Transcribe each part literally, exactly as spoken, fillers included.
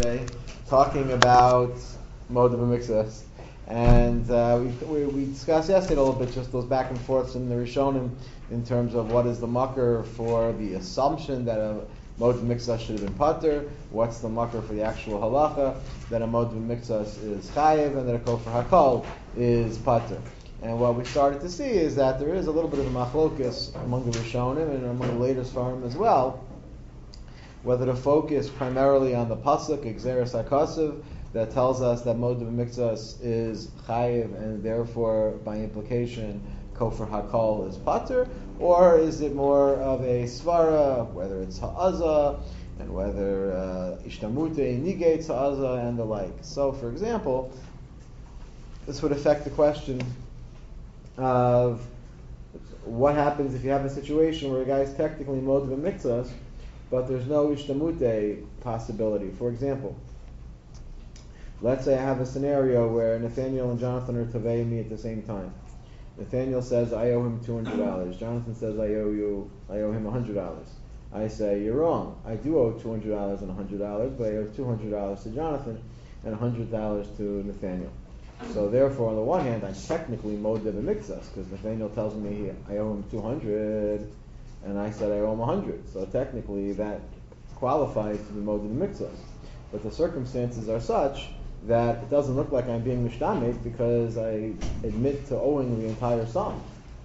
yesterday, talking about mode of mixas, and uh, we, we we discussed yesterday a little bit just those back and forths in the Rishonim in terms of what is the makar for the assumption that a mode of mixas should have been pater, what's the makar for the actual halacha that a mode of mixas is chayev and that a kofar hakol is pater. And what we started to see is that there is a little bit of a machlokus among the Rishonim and among the later Sfarim as well, whether to focus primarily on the pasuk Gzeres HaKasav that tells us that mode of mixas is chayiv and therefore by implication kofar hakol is pater, or is it more of a svara, whether it's ha'aza and whether uh, ishtamute negates ha'aza and the like. So, for example, this would affect the question of what happens if you have a situation where a guy is technically mode of mixas, but there's no ishtamute possibility. For example, let's say I have a scenario where Nathaniel and Jonathan are tavaying me at the same time. Nathaniel says I owe him two hundred dollars. Jonathan says I owe you, I owe him one hundred dollars. I say you're wrong. I do owe two hundred dollars and one hundred dollars, but I owe two hundred dollars to Jonathan and one hundred dollars to Nathaniel. So therefore, on the one hand, I'm technically modeh b'mixas because Nathaniel tells me I owe him two hundred, and I said I owe him one hundred. So technically, that qualifies to be modeh b'mixas. But the circumstances are such that it doesn't look like I'm being mishtamet because I admit to owing the entire sum.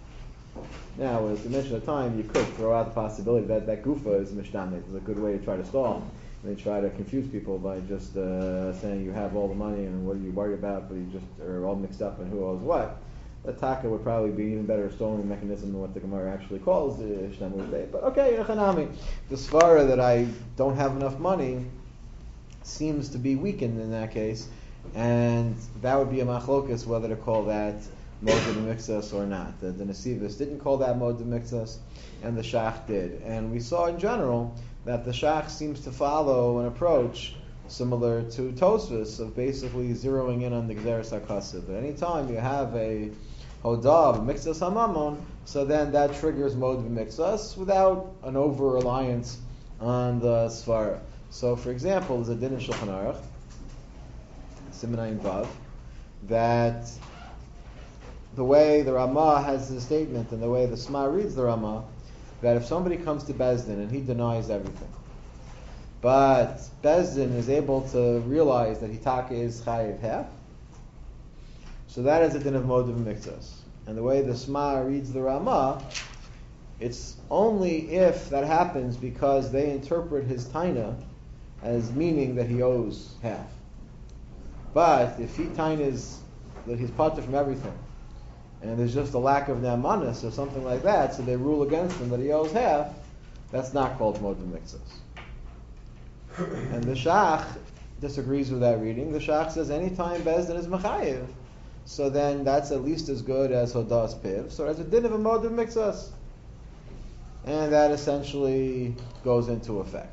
Now, as we mentioned at the time, you could throw out the possibility that that gufa is mishtamet. It's a good way to try to stall. And they try to confuse people by just uh, saying you have all the money and what are you worried about, but you just are all mixed up in who owes what. The taka would probably be even better stalling mechanism than what the Gemara actually calls the Shnamut. But okay, Yechanami, the svara that I don't have enough money seems to be weakened in that case, and that would be a machlokus whether to call that mode of mixas or not. The, the Nesivos didn't call that mode of mixas, and the Shach did. And we saw in general that the Shach seems to follow an approach similar to Tosfos of basically zeroing in on the Gzeres HaKasav. At any time you have a hodah, a mixas hamamon, so then that triggers mode of mixas without an over-reliance on the svara. So, for example, there's a din in Shulchan Aruch, Siman Ayin Vav, that the way the Ramah has the statement and the way the Sma reads the Ramah, that if somebody comes to Bezdin and he denies everything, but Bezdin is able to realize that Hitaka is chayiv half, so that is a din of mode of mixas. And the way the Sma reads the Ramah, it's only if that happens because they interpret his taina as meaning that he owes half. But if he taina is that he's pater from everything, and there's just a lack of namanis or something like that, so they rule against him that he owes half, that's not called mode of mixas. And the Shach disagrees with that reading. The Shach says anytime Bezdin is mechayiv, so then that's at least as good as Hodas Piv. So as a din of a mode of mixas. And that essentially goes into effect.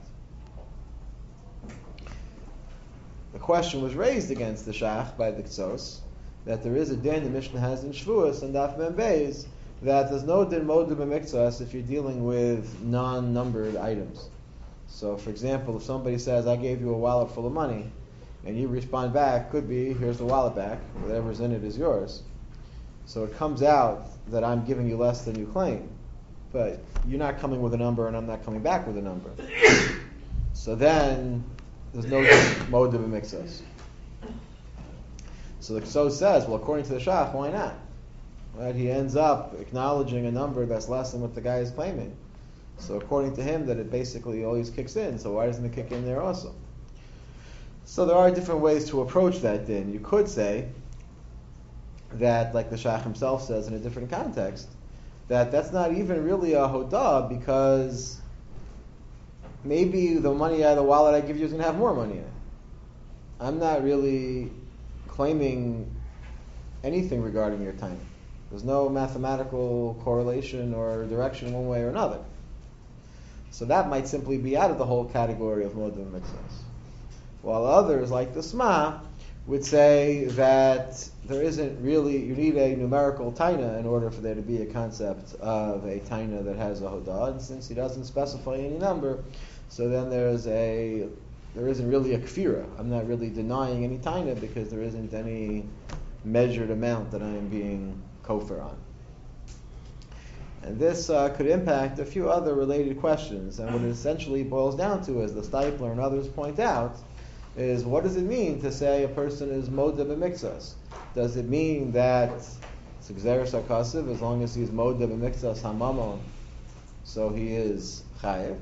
The question was raised against the Shach by the Ktsos that there is a din the Mishnah has in Shvuos and Daf Mem Beis that there's no din modeh b'mixas if you're dealing with non-numbered items. So, for example, if somebody says, I gave you a wallet full of money, and you respond back, could be, here's the wallet back, whatever's in it is yours. So it comes out that I'm giving you less than you claim, but you're not coming with a number and I'm not coming back with a number. So then, there's no modeh b'mixas. So the Ksos says, well, according to the Shach, why not? Right? He ends up acknowledging a number that's less than what the guy is claiming. So according to him, that it basically always kicks in. So why doesn't it kick in there also? So there are different ways to approach that din. You could say that, like the Shach himself says in a different context, that that's not even really a hodah because maybe the money out of the wallet I give you is going to have more money in it. I'm not really claiming anything regarding your time. There's no mathematical correlation or direction one way or another. So that might simply be out of the whole category of modeh b'mixas. While others, like the Sma, would say that there isn't really, you need a numerical taina in order for there to be a concept of a taina that has a hodah, and since he doesn't specify any number, so then there's a there isn't really a kfira. I'm not really denying any taina because there isn't any measured amount that I am being kofar on. And this uh, could impact a few other related questions. And what it essentially boils down to, as the Stipler and others point out, is what does it mean to say a person is moda b'mikzas? Does it mean that it's gzeres hakasiv as long as he's moda b'mikzas hamamon, so he is chayiv?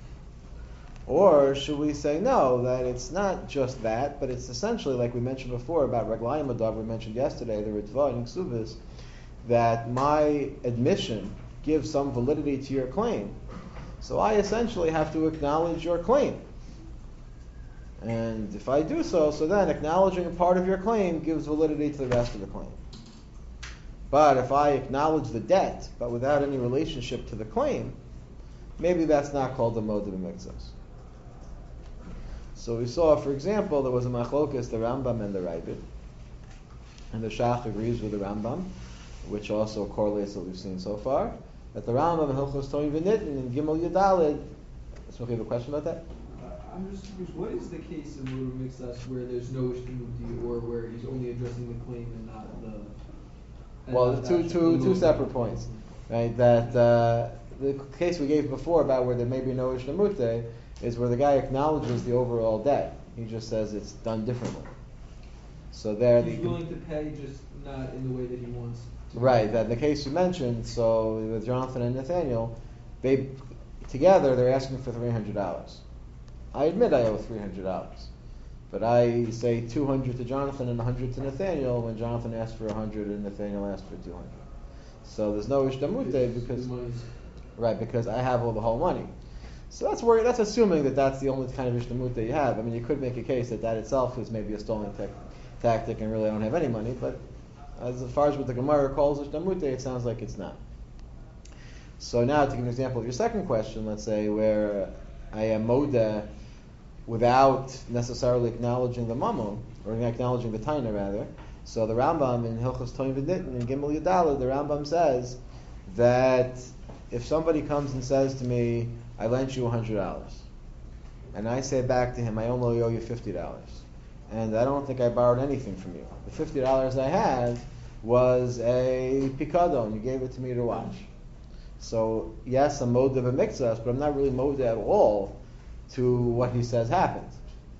Or should we say no, that it's not just that, but it's essentially, like we mentioned before about Raglayim Adav, we mentioned yesterday, the Ritva and Ksubis, that my admission gives some validity to your claim. So I essentially have to acknowledge your claim. And if I do so, so then acknowledging a part of your claim gives validity to the rest of the claim. But if I acknowledge the debt, but without any relationship to the claim, maybe that's not called the moed b'mikzas. So we saw, for example, there was a machlokas, the Rambam and the Ravid, and the Shach agrees with the Rambam, which also correlates what we've seen so far, that the Rambam and Hilchos Toim V'Nittin in Gimel Yudalid. So you have a question about that? Uh, I'm just curious, what is the case in Moed b'mikzas where there's no ishtamuti, or where he's only addressing the claim and not the... And Well, not two, the two, two separate moed. points, right? That uh, the case we gave before about where there may be no ishtamute is where the guy acknowledges the overall debt. He just says it's done differently. So there, He's the, willing to pay, just not in the way that he wants to. right? That in the case you mentioned, so with Jonathan and Nathaniel, they together they're asking for three hundred dollars. I admit I owe three hundred dollars, but I say two hundred to Jonathan and a hundred to Nathaniel when Jonathan asked for a hundred and Nathaniel asked for two hundred. So there's no ishtamute because right because I have all the whole money. So that's where that's assuming that that's the only kind of ishtamut that you have. I mean, you could make a case that that itself is maybe a stalling te- tactic and really I don't have any money. But as far as what the Gemara calls ishtamut, it sounds like it's not. So now to give an example of your second question, let's say where I am moda without necessarily acknowledging the mammon or acknowledging the taina rather. So the Rambam in Hilchos Toim V'Nittin in Gimel Yudalid, the Rambam says that if somebody comes and says to me, I lent you one hundred dollars, and I say back to him, I only owe you fifty dollars, and I don't think I borrowed anything from you. The fifty dollars I had was a pikadon. You gave it to me to watch. So, yes, I'm moed b'mikzas, but I'm not really moed at all to what he says happened.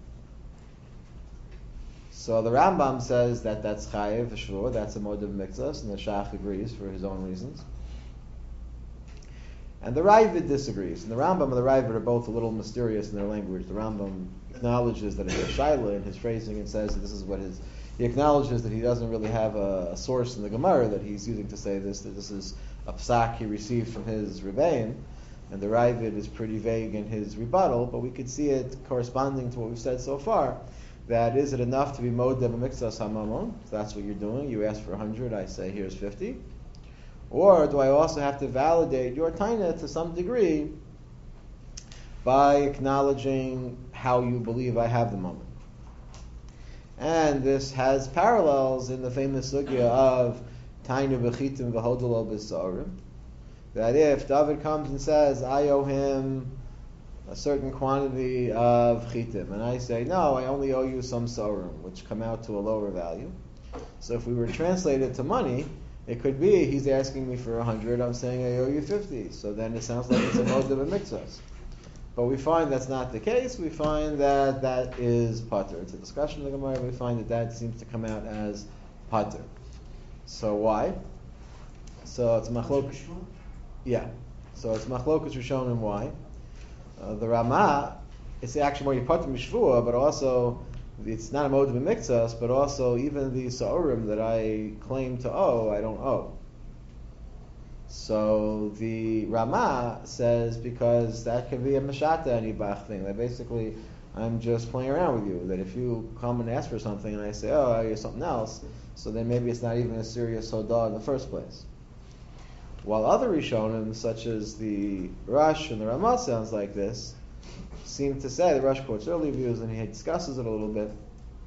So the Rambam says that that's chayiv, for sure, that's a moed b'mikzas, and the Shach agrees for his own reasons. And the Ravid disagrees. And the Rambam and the Ravid are both a little mysterious in their language. The Rambam acknowledges that it's a shaila in his phrasing and says that this is what his... He acknowledges that he doesn't really have a, a source in the Gemara that he's using to say this, that this is a psak he received from his Rebbeim. And the Ravid is pretty vague in his rebuttal, but we could see it corresponding to what we've said so far. That is it enough to be moed b'mikzas hamamon? If that's what you're doing, you ask for one hundred, I say here's fifty. Or do I also have to validate your taina to some degree by acknowledging how you believe I have the moment? And this has parallels in the famous sugya of taina b'chitim v'hodelo b'sarim. That if David comes and says, I owe him a certain quantity of chitim, and I say, no, I only owe you some sarim, which come out to a lower value. So if we were to translate it to money, it could be he's asking me for a hundred, I'm saying I owe you fifty. So then it sounds like it's a moed b'mikzas. But we find that's not the case. We find that that is pater. It's a discussion in the Gemara. We find that that seems to come out as pater. So why? So it's machlok. Yeah. So it's machlokas Rishonim why. Uh, the Ramah, it's actually more pater mishvua, but also it's not a moed b'mikzas, but also even the sa'urim that I claim to owe, I don't owe. So the Ramah says because that could be a mashata anibach thing. That basically I'm just playing around with you. That if you come and ask for something and I say, oh, I owe you something else, so then maybe it's not even a serious sodah in the first place. While other Rishonim, such as the Rush and the Ramah, sounds like this, seem to say, the Rush quotes early views and he discusses it a little bit,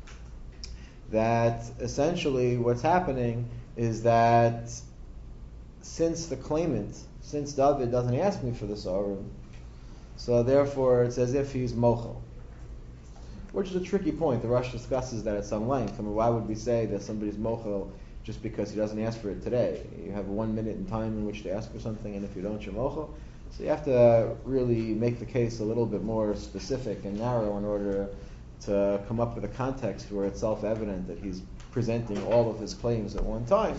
that essentially what's happening is that since the claimant, since David doesn't ask me for the Sarim, so therefore it's as if he's mochel. which is a tricky point. The Rush discusses that at some length. I mean, why would we say that somebody's mochel just because he doesn't ask for it today? You have one minute in time in which to ask for something, and if you don't, you're mochel. So you have to really make the case a little bit more specific and narrow in order to come up with a context where it's self-evident that he's presenting all of his claims at one time.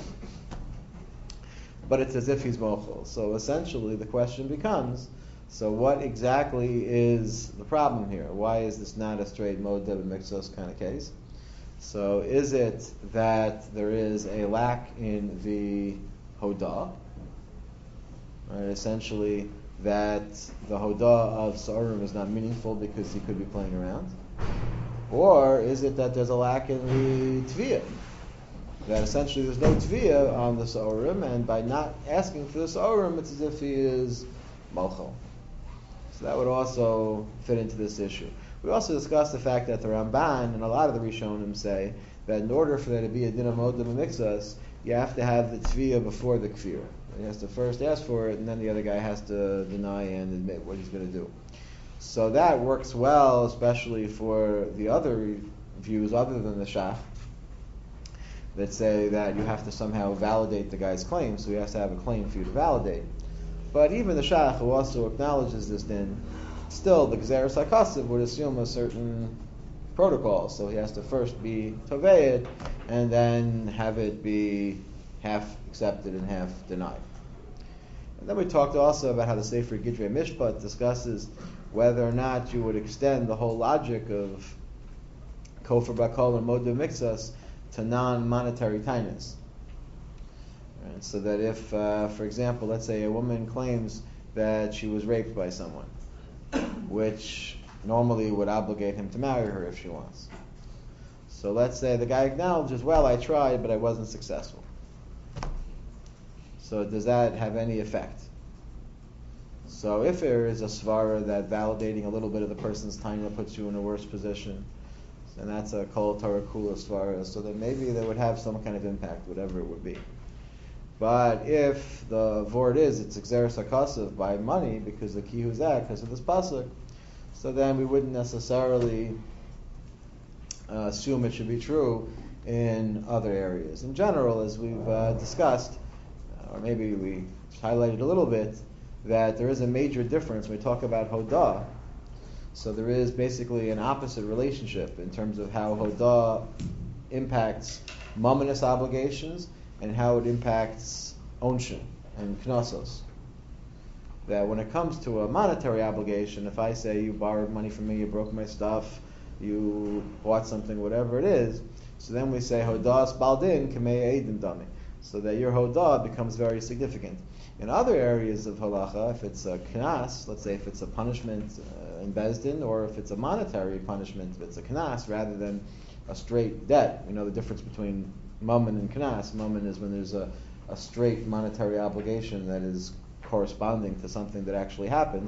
But it's as if he's mochel. So essentially the question becomes, so what exactly is the problem here? Why is this not a straight modeh b'miksos kind of case? So is it that there is a lack in the hodah? Right, essentially that the hodah of Sa'urim is not meaningful because he could be playing around? Or is it that there's a lack in the tviyah? That essentially there's no tviyah on the Sa'urim, and by not asking for the Sa'urim, it's as if he is mochel. So that would also fit into this issue. We also discussed the fact that the Ramban and a lot of the Rishonim say that in order for there to be a din of modeh b'miksos, you have to have the tviyah before the kfir. He has to first ask for it, and then the other guy has to deny and admit what he's going to do. So that works well, especially for the other views other than the Shach, that say that you have to somehow validate the guy's claim, so he has to have a claim for you to validate. But even the Shach, who also acknowledges this din, still the Gzeres HaKasav would assume a certain protocol, so he has to first be toveyed, and then have it be half accepted and half denied. And then we talked also about how the Sefer Gidrei Mishpat discusses whether or not you would extend the whole logic of Kofar Bakol and Modeh B'miksos to non-monetary tainas. Right? So that if, uh, for example, let's say a woman claims that she was raped by someone, which normally would obligate him to marry her if she wants. So let's say the guy acknowledges, well, I tried, but I wasn't successful. So does that have any effect? So if there is a svara that validating a little bit of the person's taina puts you in a worse position, and that's a kol Torah kula svara, so that maybe that would have some kind of impact, whatever it would be. But if the vort is, it's Gzeres HaKasav by money, because the kihuzak, because of this pasuk, so then we wouldn't necessarily uh, assume it should be true in other areas. In general, as we've uh, discussed, or maybe we highlighted a little bit, that there is a major difference when we talk about hodah. So there is basically an opposite relationship in terms of how hodah impacts mamonous obligations and how it impacts onshin and knossos. That when it comes to a monetary obligation, if I say you borrowed money from me, you broke my stuff, you bought something, whatever it is, so then we say hodah baldin kamei eidim dami, so that your hodah becomes very significant. In other areas of halacha, if it's a knas, let's say if it's a punishment uh, in Bezdin, or if it's a monetary punishment, if it's a knas rather than a straight debt, you know the difference between mammon and knas. Mammon is when there's a, a straight monetary obligation that is corresponding to something that actually happened.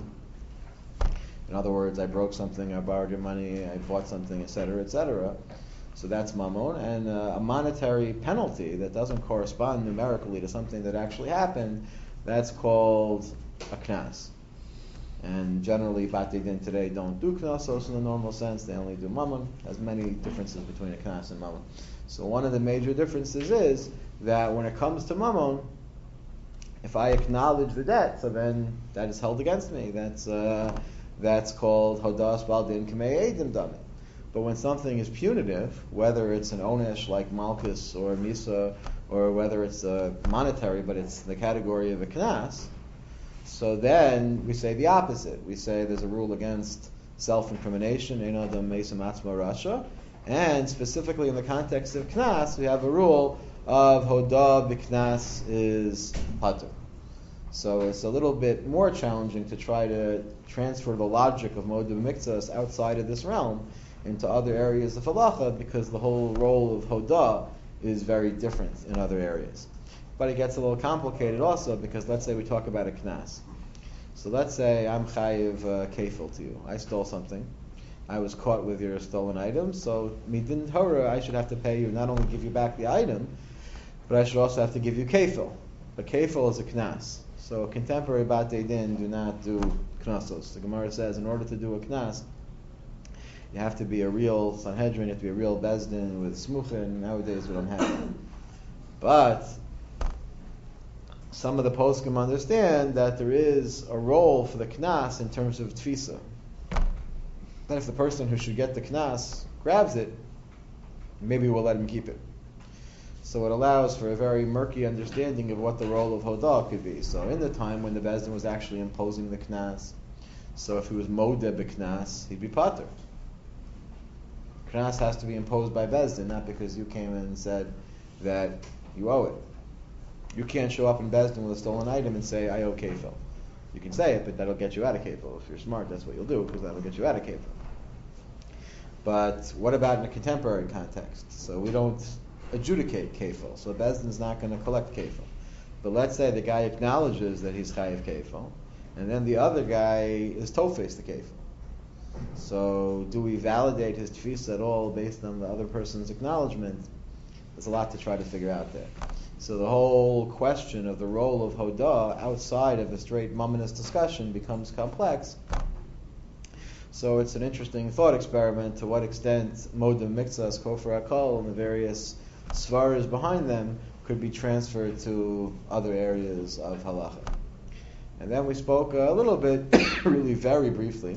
In other words, I broke something, I borrowed your money, I bought something, et cetera, et cetera. So that's mammon, and uh, a monetary penalty that doesn't correspond numerically to something that actually happened, that's called a knas. And generally, Batei Din today don't do knasos in the normal sense, they only do mammon. There's many differences between a knas and mammon. So one of the major differences is that when it comes to mammon, if I acknowledge the debt, so then that is held against me. That's uh, that's called hodas baldin kamei eidim dami. But when something is punitive, whether it's an onesh like malchus or misa, or whether it's uh, monetary, but it's the category of a knas, so then we say the opposite. We say there's a rule against self-incrimination, ein adam meisam atzmo rasha, and specifically in the context of knas, we have a rule of hodah b'knas is patur. So it's a little bit more challenging to try to transfer the logic of modeh b'miksos outside of this realm into other areas of halacha, because the whole role of hodah is very different in other areas. But it gets a little complicated also, because let's say we talk about a knas. So let's say I'm chayiv uh, kefil to you. I stole something. I was caught with your stolen item, so midin Torah, I should have to pay you, not only give you back the item, but I should also have to give you kefil. But kefil is a knas. So contemporary Batei Din do not do knasos. The Gemara says in order to do a knas, You have to be a real Sanhedrin, you have to be a real Bezdin with Smuchin. Nowadays we don't have that. But some of the poskim understand that there is a role for the knas in terms of tfisa. That if the person who should get the knas grabs it, maybe we'll let him keep it. So it allows for a very murky understanding of what the role of Hodah could be. So in the time when the Bezdin was actually imposing the knas, so if he was modeh b'knas, he'd be pater. Knas has to be imposed by Bezdin, not because you came in and said that you owe it. You can't show up in Bezdin with a stolen item and say, I owe kefil. You can say it, but that'll get you out of kefil. If you're smart, that's what you'll do, because that'll get you out of kefil. But what about in a contemporary context? So we don't adjudicate kefil. So Bezdin's not going to collect kefil. But let's say the guy acknowledges that he's chayiv kefil, and then the other guy is tofes the kefil. So do we validate his tefisa at all based on the other person's acknowledgement? There's a lot to try to figure out there. So the whole question of the role of Hodah outside of a straight Mamonist discussion becomes complex. So it's an interesting thought experiment to what extent Modeh Mikzas, Kofar HaKol, and the various svaras behind them could be transferred to other areas of halacha. And then we spoke a little bit, really very briefly,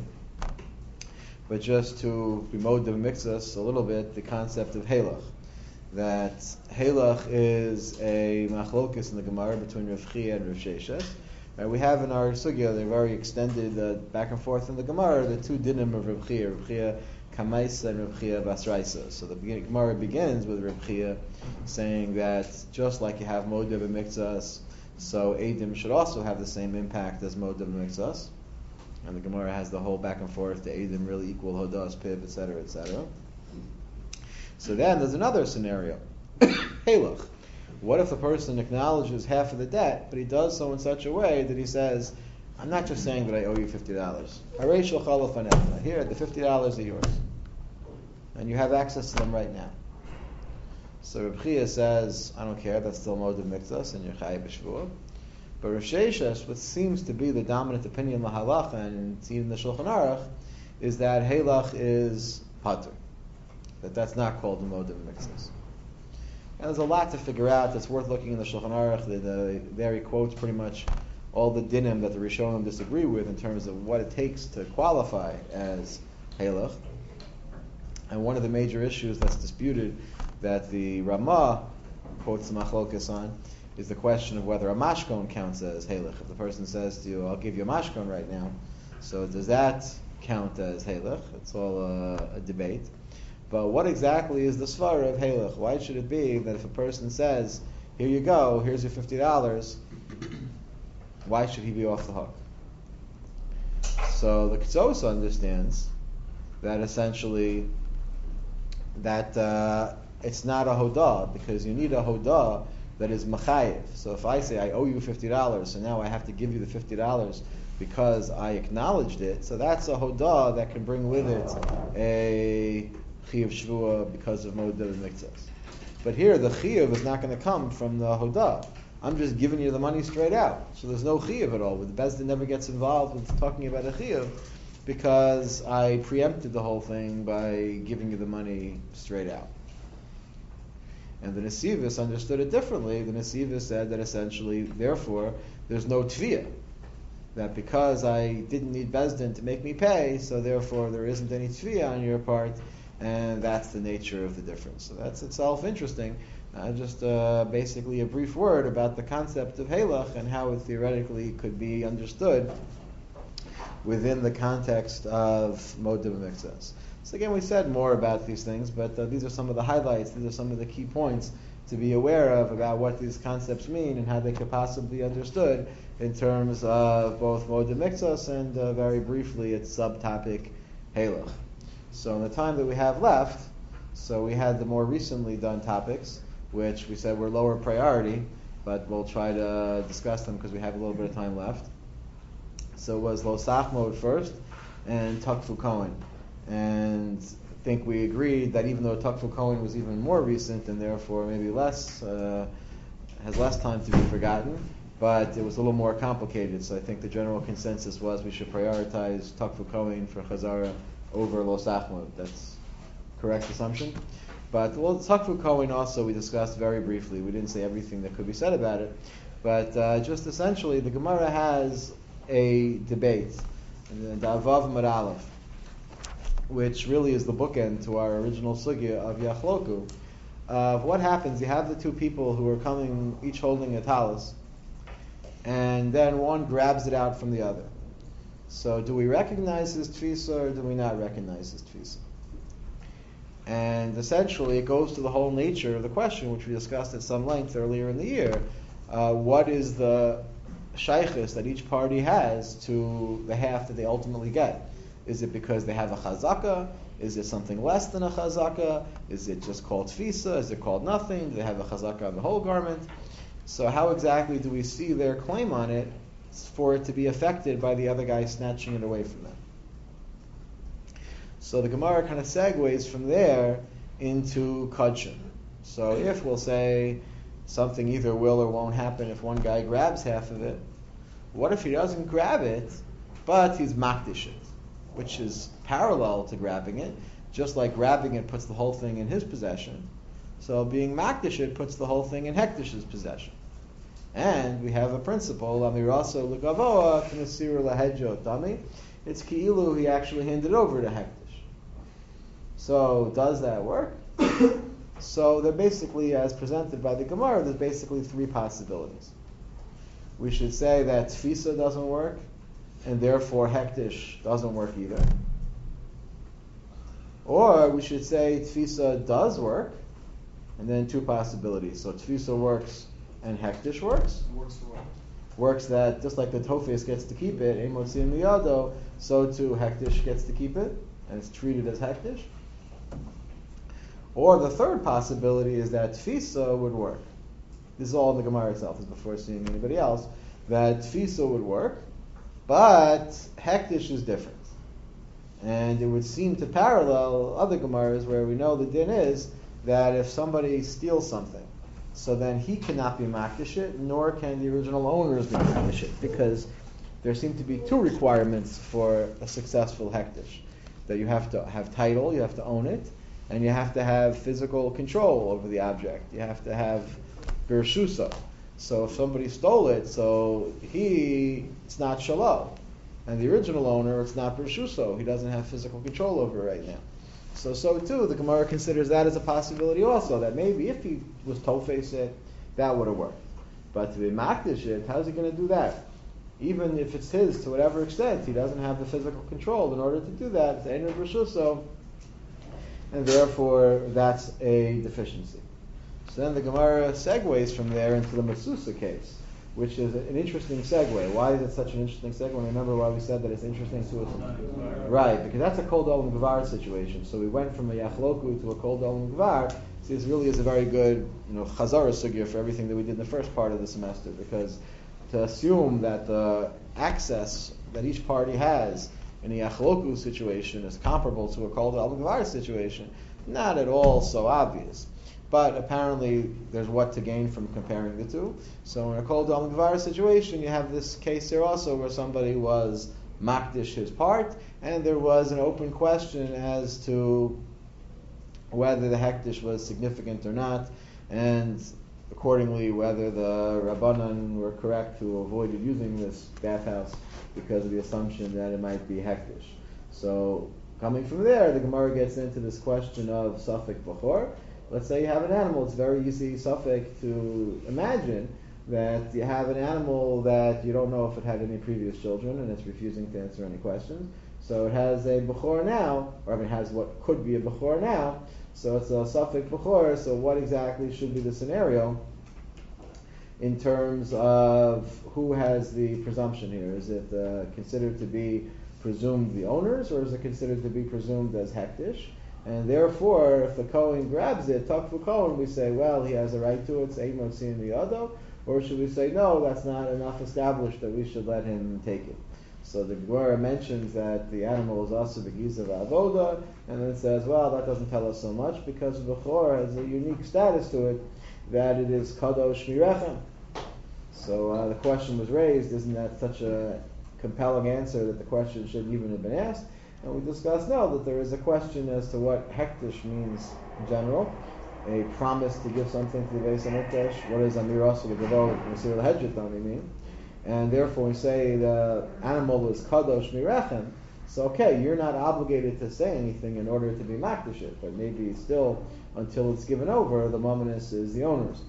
but just to be Modeh Mikzas a little bit, the concept of Halach. That Halach is a machlokus in the Gemara between Rav Chia and Rav Sheshes. Right, we have in our sugya, they're very extended uh, back and forth in the Gemara, the two dinim of Rav Chia, Rav Chia Kamaisa and Rav Chia Basraisa. So the Gemara begins with Rav Chia saying that just like you have Modeh b'mikzas, so Eidim should also have the same impact as Modeh b'mikzas. And the Gemara has the whole back and forth, the Eidim really equal Hodah's Piv, et cetera, et cetera. So then there's another scenario. Halach. What if the person acknowledges half of the debt, but he does so in such a way that he says, I'm not just saying that I owe you fifty dollars. Here, the fifty dollars are yours. And you have access to them right now. So Reb Chia says, I don't care, that's still Modeh Mikzas, and you're chayiv b'shvuah. But Rav Sheshes, what seems to be the dominant opinion in the halacha, and it's even the Shulchan Aruch, is that Halach is pater. That that's not called the Modeh Mikzas. And there's a lot to figure out that's worth looking in the Shulchan Aruch. The, the, there he quotes pretty much all the dinim that the Rishonim disagree with in terms of what it takes to qualify as Halach. And one of the major issues that's disputed that the Ramah quotes the Machlokas on is the question of whether a mashkon counts as Halach. If the person says to you, I'll give you a mashkon right now, so does that count as Halach? It's all a, a debate. But what exactly is the svara of Halach? Why should it be that if a person says, here you go, here's your fifty dollars, why should he be off the hook? So the Ketzosa understands that essentially that uh, it's not a Hodah, because you need a Hodah that is Machayev. So if I say I owe you fifty dollars, so now I have to give you the fifty dollars because I acknowledged it, so that's a Hodah that can bring with it a Chiyuv Shvuah because of Modeh b'mikzas. But here the Chiyuv is not going to come from the Hodah. I'm just giving you the money straight out. So there's no Chiyuv at all. The Bezdin never gets involved with talking about a Chiyuv because I preempted the whole thing by giving you the money straight out. And the Nesivis understood it differently. The Nesivis said that essentially, therefore, there's no Tviyah. That because I didn't need Bezdin to make me pay, so therefore there isn't any Tviyah on your part, and that's the nature of the difference. So that's itself interesting. Uh, just uh, basically a brief word about the concept of Halach and how it theoretically could be understood within the context of Modeh b'mikzas. So again, we said more about these things, but uh, these are some of the highlights, these are some of the key points to be aware of about what these concepts mean and how they could possibly be understood in terms of both Modeh b'mikzas and uh, very briefly its subtopic Halach. So in the time that we have left, so we had the more recently done topics, which we said were lower priority, but we'll try to discuss them because we have a little bit of time left. So it was Lo Sachmod first, and Takfu Kohen. And I think we agreed that even though Takfu Kohen was even more recent and therefore maybe less, uh, has less time to be forgotten, but it was a little more complicated. So I think the general consensus was we should prioritize Takfu Kohen for Chazara over Lo Sachmod. That's correct assumption. But well, Tzakfu Kohen also we discussed very briefly. We didn't say everything that could be said about it. But uh, just essentially, the Gemara has a debate in the Avav Amud Aleph, which really is the bookend to our original sugya of Yachloku. Of what happens, you have the two people who are coming, each holding a talis, and then one grabs it out from the other. So do we recognize his tfisa or do we not recognize his tfisa? And essentially it goes to the whole nature of the question, which we discussed at some length earlier in the year. Uh, what is the shaykhis that each party has to the half that they ultimately get? Is it because they have a chazaka? Is it something less than a chazaka? Is it just called tfisa? Is it called nothing? Do they have a chazaka on the whole garment? So how exactly do we see their claim on it for it to be affected by the other guy snatching it away from them? So the Gemara kind of segues from there into Kadshin. So if we'll say something either will or won't happen if one guy grabs half of it, what if he doesn't grab it, but he's makdish it, which is parallel to grabbing it, just like grabbing it puts the whole thing in his possession. So being makdish it puts the whole thing in Hekdish's possession. And we have a principle, Amiraso Legavoa, Knesira Lahedjo Dami. It's Ki'ilu, he actually handed over to Hekdish. So does that work? So they're basically, as presented by the Gemara, there's basically three possibilities. We should say that Tfisa doesn't work, and therefore Hekdish doesn't work either. Or we should say Tfisa does work, and then two possibilities. So Tfisa works and Hekdish works. Works well. Works that, just like the Tofes gets to keep it, Emotzi Miyado, so too Hekdish gets to keep it, and it's treated as Hekdish. Or the third possibility is that Tfisa would work. This is all in the Gemara itself, this is before seeing anybody else, that Tfisa would work, but Hekdish is different. And it would seem to parallel other Gemaras where we know the din is that if somebody steals something, so then he cannot be makdish it, nor can the original owners be makdish it, because there seem to be two requirements for a successful Hekdish. That you have to have title, you have to own it, and you have to have physical control over the object. You have to have birshusa. So if somebody stole it, so he, it's not shalom. And the original owner, it's not birshuso. He doesn't have physical control over it right now. So, so too, the Gemara considers that as a possibility also, that maybe if he was tofes it, that would have worked. But to be makdish it, how's he going to do that? Even if it's his, to whatever extent, he doesn't have the physical control in order to do that. It's ein birshuso. And therefore, that's a deficiency. So then the Gemara segues from there into the Masusa case, which is an interesting segue. Why is it such an interesting segue? Remember why we said that it's interesting to us? Right, because that's a Kol Dolam Gvar situation. So we went from a Yachloku to a Kol Dolam Gvar. So this really is a very good, you know, Chazara sugya for everything that we did in the first part of the semester, because to assume that the access that each party has in a Yachloku situation is comparable to a Kol Dolam Gvar situation, not at all so obvious. But apparently there's what to gain from comparing the two. So in a Kol Dolam Gvar situation, you have this case here also where somebody was makdish his part, and there was an open question as to whether the hektish was significant or not, and accordingly whether the Rabbanan were correct who avoided using this bathhouse because of the assumption that it might be hektish. So coming from there, the Gemara gets into this question of Safek B'chor. Let's say you have an animal, it's very easy, Safek, to imagine that you have an animal that you don't know if it had any previous children and it's refusing to answer any questions. So it has a B'chor now, or I mean it has what could be a B'chor now, so it's a Safek B'chor, so what exactly should be the scenario in terms of who has the presumption here? Is it uh, considered to be presumed the owners, or is it considered to be presumed as hektish? And therefore, if the Kohen grabs it, Takfu Kohen, we say, well, he has a right to it, Seid Motziin Miyado, or should we say, no, that's not enough established that we should let him take it? So the Gemara mentions that the animal is also the Giza Avoda, and then says, well, that doesn't tell us so much, because B'chor has a unique status to it, that it is Kadosh Mirechem. So uh, the question was raised, isn't that such a compelling answer that the question shouldn't even have been asked? And we discussed now that there is a question as to what hektish means in general. A promise to give something to the Beis HaMikdash. What does Amir Rasul Gavod Masir Hedgetani mean? And therefore we say the animal is kadosh mirechem. So okay, you're not obligated to say anything in order to be makdash it, but maybe still, until it's given over, the mamonis is the owner's.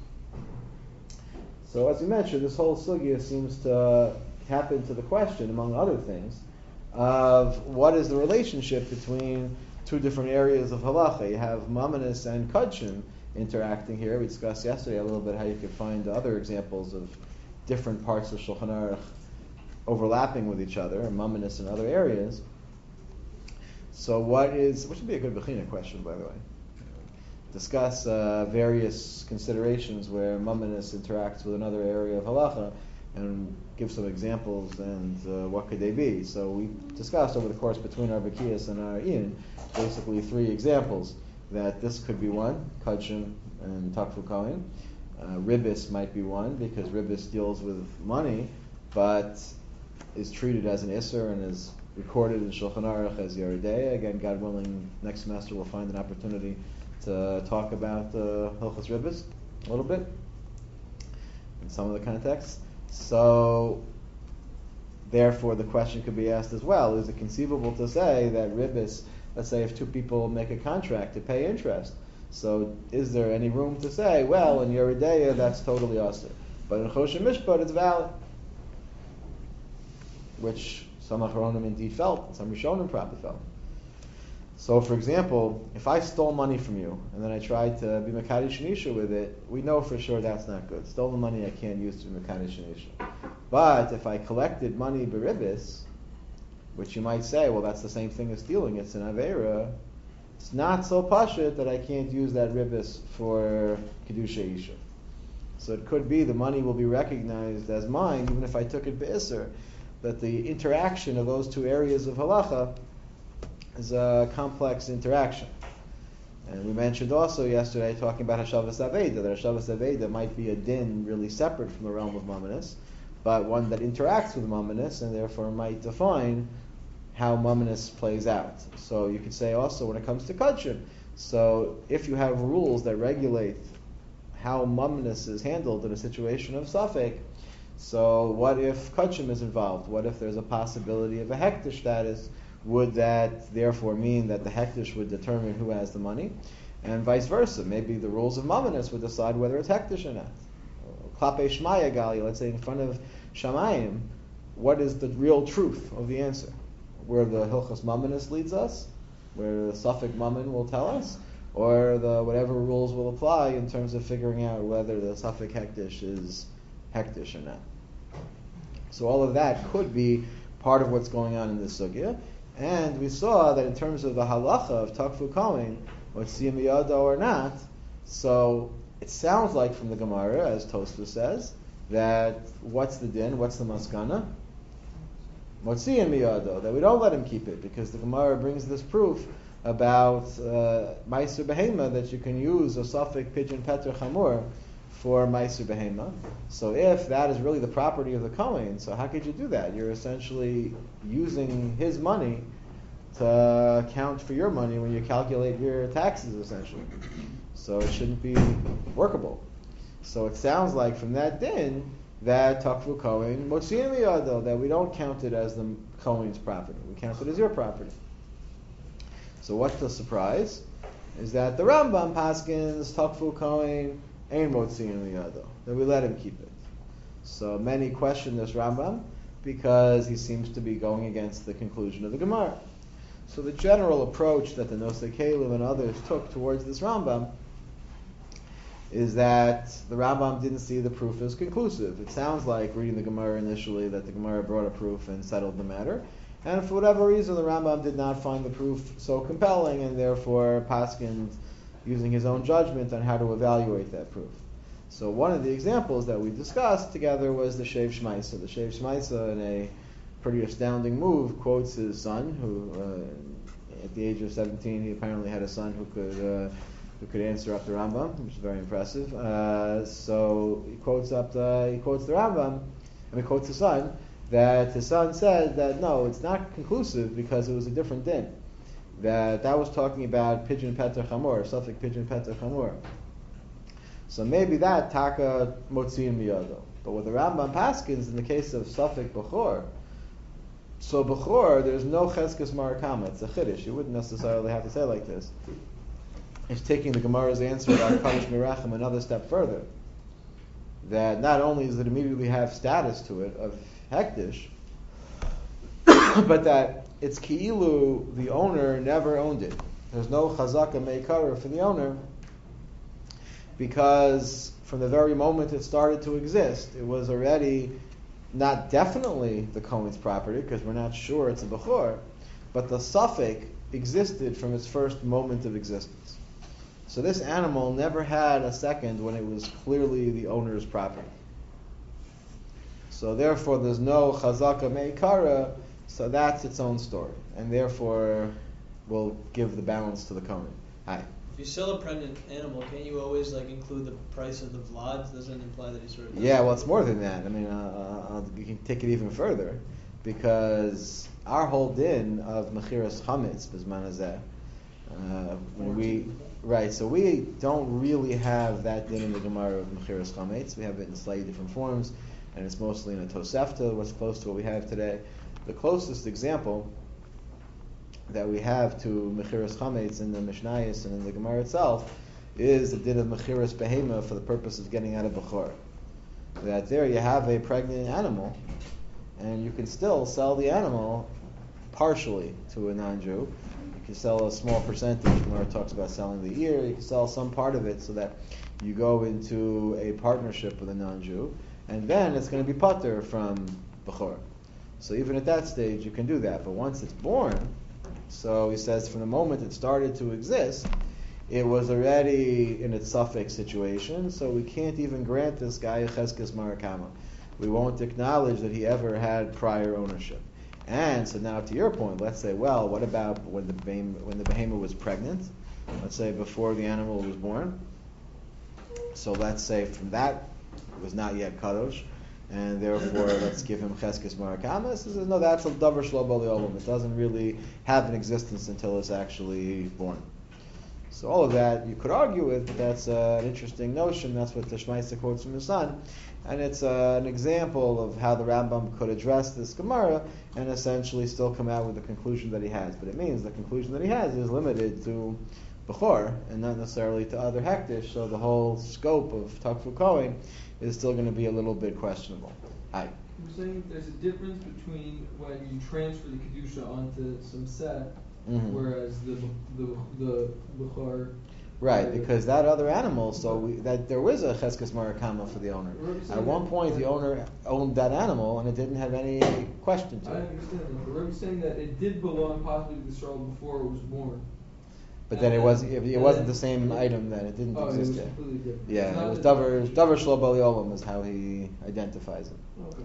So as we mentioned, this whole sugya seems to tap into the question, among other things, of what is the relationship between two different areas of halacha. You have mamonis and kudshim interacting here. We discussed yesterday a little bit how you could find other examples of different parts of Shulchan Aruch overlapping with each other, and mamonis in other areas. So what is, which would be a good Bechina question, by the way. Discuss uh, various considerations where mamonis interacts with another area of halacha, and give some examples, and uh, what could they be. So we discussed over the course between our Bekias and our Ian, basically three examples, that this could be one, Kudshim and Takfu Kohen. Uh, ribis might be one, because ribis deals with money, but is treated as an Isser and is recorded in Shulchan Aruch as Yeridea. Again, God willing, next semester we'll find an opportunity to talk about uh, Hilchos Ribis a little bit in some of the contexts. So, therefore, the question could be asked as well: is it conceivable to say that ribis, let's say, if two people make a contract to pay interest, so is there any room to say, well, in Yeridea that's totally awesome, but in Choshen Mishpat it's valid, which some Acharonim indeed felt, and some Rishonim probably felt. So, for example, if I stole money from you and then I tried to be Mekadesh Nisha with it, we know for sure that's not good. Stolen money I can't use to be Mekadesh Nisha. But if I collected money beribis, which you might say, well, that's the same thing as stealing, it's an Aveira, it's not so pashut that I can't use that ribis for Kedusha Isha. So it could be the money will be recognized as mine, even if I took it be'isr, that the interaction of those two areas of halacha is a complex interaction. And we mentioned also yesterday, talking about Hashavas Aveda, that Hashavas Aveda might be a din really separate from the realm of Mamonis, but one that interacts with Mamonis, and therefore might define how Mamonis plays out. So you could say also when it comes to Kudshim, so if you have rules that regulate how Mamonis is handled in a situation of Safek, so what if Kudshim is involved? What if there's a possibility of a hektish status? Would that therefore mean that the hektish would determine who has the money? And vice versa. Maybe the rules of Mamonis would decide whether it's hektish or not. Klape Shmaya Gali, let's say in front of Shamayim, what is the real truth of the answer? Where the Hilchos Mamonis leads us, where the Safek Mammon will tell us, or the whatever rules will apply in terms of figuring out whether the Safek hektish is hektish or not. So all of that could be part of what's going on in this sugya. And we saw that in terms of the halacha of Takfu Kohen, what's Yimiyado or not, so it sounds like from the Gemara, as Tosfos says, that what's the din, what's the maskana? Motzi Yimiyado, that we don't let him keep it, because the Gemara brings this proof about uh, Meiser Behema, that you can use a Safek pigeon Peter Chamur for Meiser Behema. So if that is really the property of the Kohen, so how could you do that? You're essentially using his money to account for your money when you calculate your taxes, essentially. So it shouldn't be workable. So it sounds like from that din that Takfu Kohen Motziyim Miyado, that we don't count it as the Kohen's property. We count it as your property. So what's the surprise? Is that the Rambam paskins Takfu Kohen Ein Motziyim Miyado, that we let him keep it. So many question this Rambam because he seems to be going against the conclusion of the Gemara. So the general approach that the Nosei Kelim and others took towards this Rambam is that the Rambam didn't see the proof as conclusive. It sounds like, reading the Gemara initially, that the Gemara brought a proof and settled the matter. And for whatever reason, the Rambam did not find the proof so compelling, and therefore paskined using his own judgment on how to evaluate that proof. So one of the examples that we discussed together was the Shev Shmaisa. The Shev Shmaisa, in a pretty astounding move, quotes his son, who uh, at the age of seventeen, he apparently had a son who could uh, who could answer up the Rambam, which is very impressive. Uh, so he quotes up the he quotes the Rambam, and he quotes the son, that his son said that no, it's not conclusive because it was a different din. That that was talking about pigeon peter chamor, suffix pigeon peter chamor. So maybe that taka motziin miyado. But with the Rambam paskins in the case of suffix bechor, so bechor there's no cheskes marakama. It's a chiddush. You wouldn't necessarily have to say it like this. It's taking the Gemara's answer about Kaddish Mirachim another step further. That not only does it immediately have status to it of hektish, but that it's ki'ilu, the owner never owned it. There's no chazaka meikara for the owner, because from the very moment it started to exist, it was already not definitely the Kohen's property, because we're not sure it's a Bechor, but the suffix existed from its first moment of existence. So this animal never had a second when it was clearly the owner's property. So therefore there's no chazaka meikara, so that's its own story. And therefore will give the balance to the Kohen. Hi. If you sell a pregnant animal, can't you always like include the price of the vlad? Doesn't imply that he sort of... Yeah, well it's more than that. I mean, uh, uh, you can take it even further, because our whole din of mechiras chametz b'zman hazeh, uh, when we... Right, so we don't really have that din in the Gemara of Mechiras Chametz. We have it in slightly different forms, and it's mostly in a Tosefta, what's close to what we have today. The closest example that we have to Mechiras Chametz in the Mishnayos and in the Gemara itself is the din of Mechiras Behema for the purpose of getting out of Bechor. That there you have a pregnant animal, and you can still sell the animal partially to a non-Jew. You can sell a small percentage. Gemara talks about selling the ear. You can sell some part of it so that you go into a partnership with a non-Jew, and then it's going to be pater from Bechor. So even at that stage, you can do that. But once it's born, so he says from the moment it started to exist, it was already in its suffix situation, so we can't even grant this guy a cheskes marakama. We won't acknowledge that he ever had prior ownership. And so now to your point, let's say, well, what about when the behem- when the behemoth was pregnant? Let's say before the animal was born. So let's say from that, it was not yet kadosh, and therefore let's give him cheskes marakama. Says, no, that's a davar shlo bo le'olam. It doesn't really have an existence until it's actually born. So all of that you could argue with, but that's uh, an interesting notion. That's what the Shmaisa quotes from his son. And it's uh, an example of how the Rambam could address this Gemara and essentially still come out with the conclusion that he has. But it means the conclusion that he has is limited to Bechor and not necessarily to other hektish, so the whole scope of Takfu Kohen is still going to be a little bit questionable. Hi. You're saying there's a difference between when you transfer the Kedusha onto some set, Mm-hmm. whereas the the the Bechor... Right, because that other animal, so we, that there was a cheskes marakama for the owner. At one point, the owner owned that animal, and it didn't have any question to I it. understand that, but we're saying that it did belong possibly to the child before it was born. But then it was it, it wasn't the same item then; it didn't oh, exist it was yet. completely different. Yeah, It's it was not davar that- davar shlo bali olam is how he identifies it. Okay.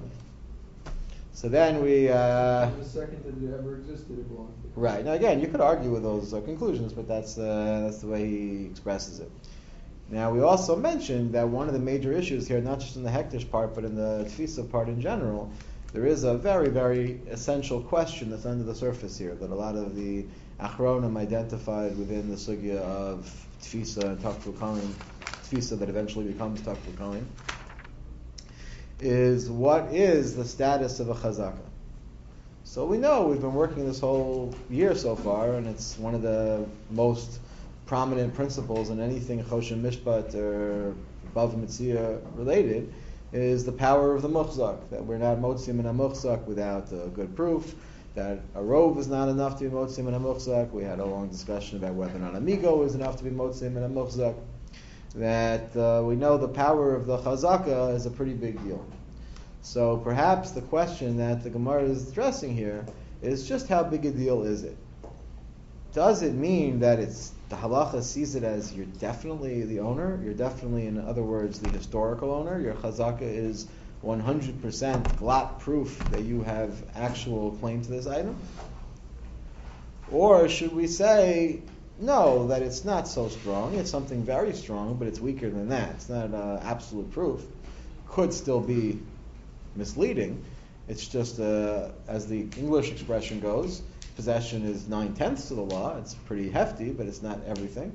So then we. Uh, the second that it ever existed, it belonged to. Right. Now again, you could argue with those uh, conclusions, but that's uh, that's the way he expresses it. Now we also mentioned that one of the major issues here, not just in the hektish part, but in the tfisa part in general, there is a very, very essential question that's under the surface here that a lot of the achronim identified within the sugya of tfisa and takfu kohen, tfisa that eventually becomes takfu kohen, is what is the status of a chazaka? So we know we've been working this whole year so far, and it's one of the most prominent principles in anything Choshen Mishpat or Bav Mitzia related, is the power of the muchzak, that we're not motzim in a muchzak without uh, good proof, that a rov is not enough to be motzim in a muchzak. We had a long discussion about whether or not amigo is enough to be motzim in a muchzak. That uh, we know the power of the chazaka is a pretty big deal. So perhaps the question that the Gemara is addressing here is just how big a deal is it? Does it mean that it's the halacha sees it as you're definitely the owner, you're definitely, in other words, the historical owner, your chazaka is one hundred percent glot proof that you have actual claim to this item? Or should we say, no, that it's not so strong, it's something very strong, but it's weaker than that, it's not uh, absolute proof, could still be misleading, It's just, uh, as the English expression goes, possession is nine-tenths of the law. It's pretty hefty, but it's not everything.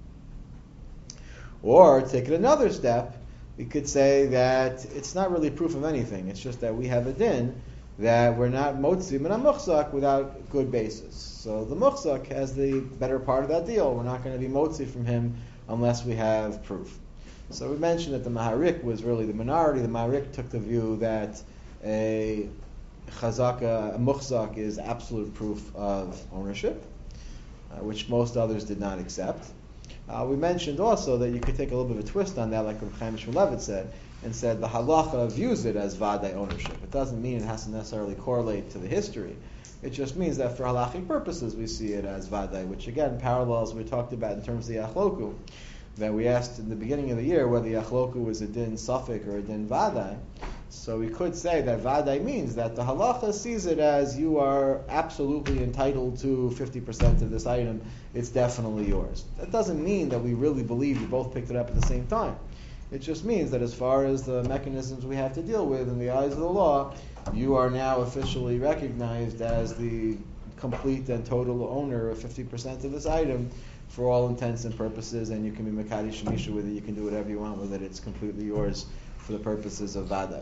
Or, take it another step, we could say that it's not really proof of anything. It's just that we have a din that we're not motzi min muchzak without good basis. So the muchzak has the better part of that deal. We're not going to be motzi from him unless we have proof. So we mentioned that the Maharik was really the minority. The Maharik took the view that a chazaka, a muchzak, is absolute proof of ownership, uh, which most others did not accept. Uh, we mentioned also that you could take a little bit of a twist on that, like Reb Chaim Shmulevitz said, and said the halacha views it as vadai ownership. It doesn't mean it has to necessarily correlate to the history. It just means that for halachic purposes we see it as vadai, which again parallels we talked about in terms of the achloku, that we asked in the beginning of the year whether the achloku was a din safek or a din vadai. So we could say that vadai means that the halacha sees it as you are absolutely entitled to fifty percent of this item, it's definitely yours. That doesn't mean that we really believe you both picked it up at the same time. It just means that as far as the mechanisms we have to deal with in the eyes of the law, you are now officially recognized as the complete and total owner of fifty percent of this item for all intents and purposes, and you can be Mekadi Shemisha with it, you can do whatever you want with it, it's completely yours for the purposes of Vada.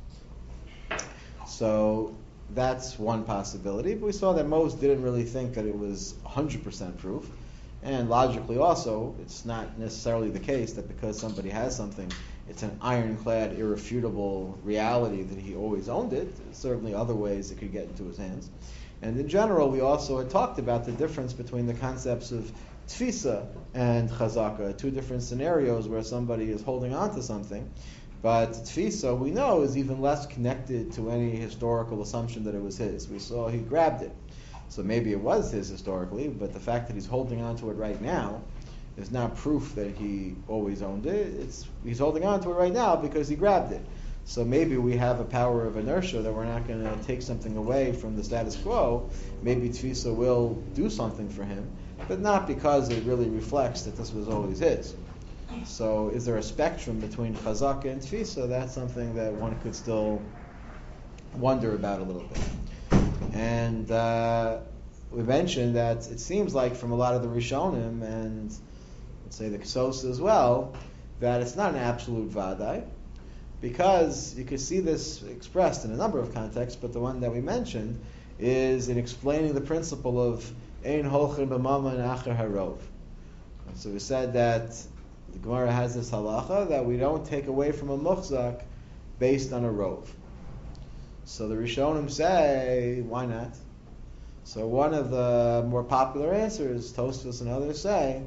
So that's one possibility, but we saw that most didn't really think that it was one hundred percent proof. And logically also, it's not necessarily the case that because somebody has something, it's an ironclad, irrefutable reality that he always owned it. There's certainly other ways it could get into his hands. And in general, we also had talked about the difference between the concepts of tfisa and chazaka, two different scenarios where somebody is holding on to something. But tfisa, we know, is even less connected to any historical assumption that it was his. We saw he grabbed it. So maybe it was his historically, but the fact that he's holding on to it right now is not proof that he always owned it. It's he's holding on to it right now because he grabbed it. So maybe we have a power of inertia that we're not going to take something away from the status quo. Maybe tfisa will do something for him, but not because it really reflects that this was always his. So is there a spectrum between chazaka and tfisa? That's something that one could still wonder about a little bit. And uh, we mentioned that it seems like from a lot of the Rishonim and let's say the Kesos as well, that it's not an absolute vadai, because you can see this expressed in a number of contexts, but the one that we mentioned is in explaining the principle of ein holchin b'mammon acher harov. So we said that the Gemara has this halacha that we don't take away from a muchzak based on a rov. So the Rishonim say, why not? So one of the more popular answers, Tosfos and others say,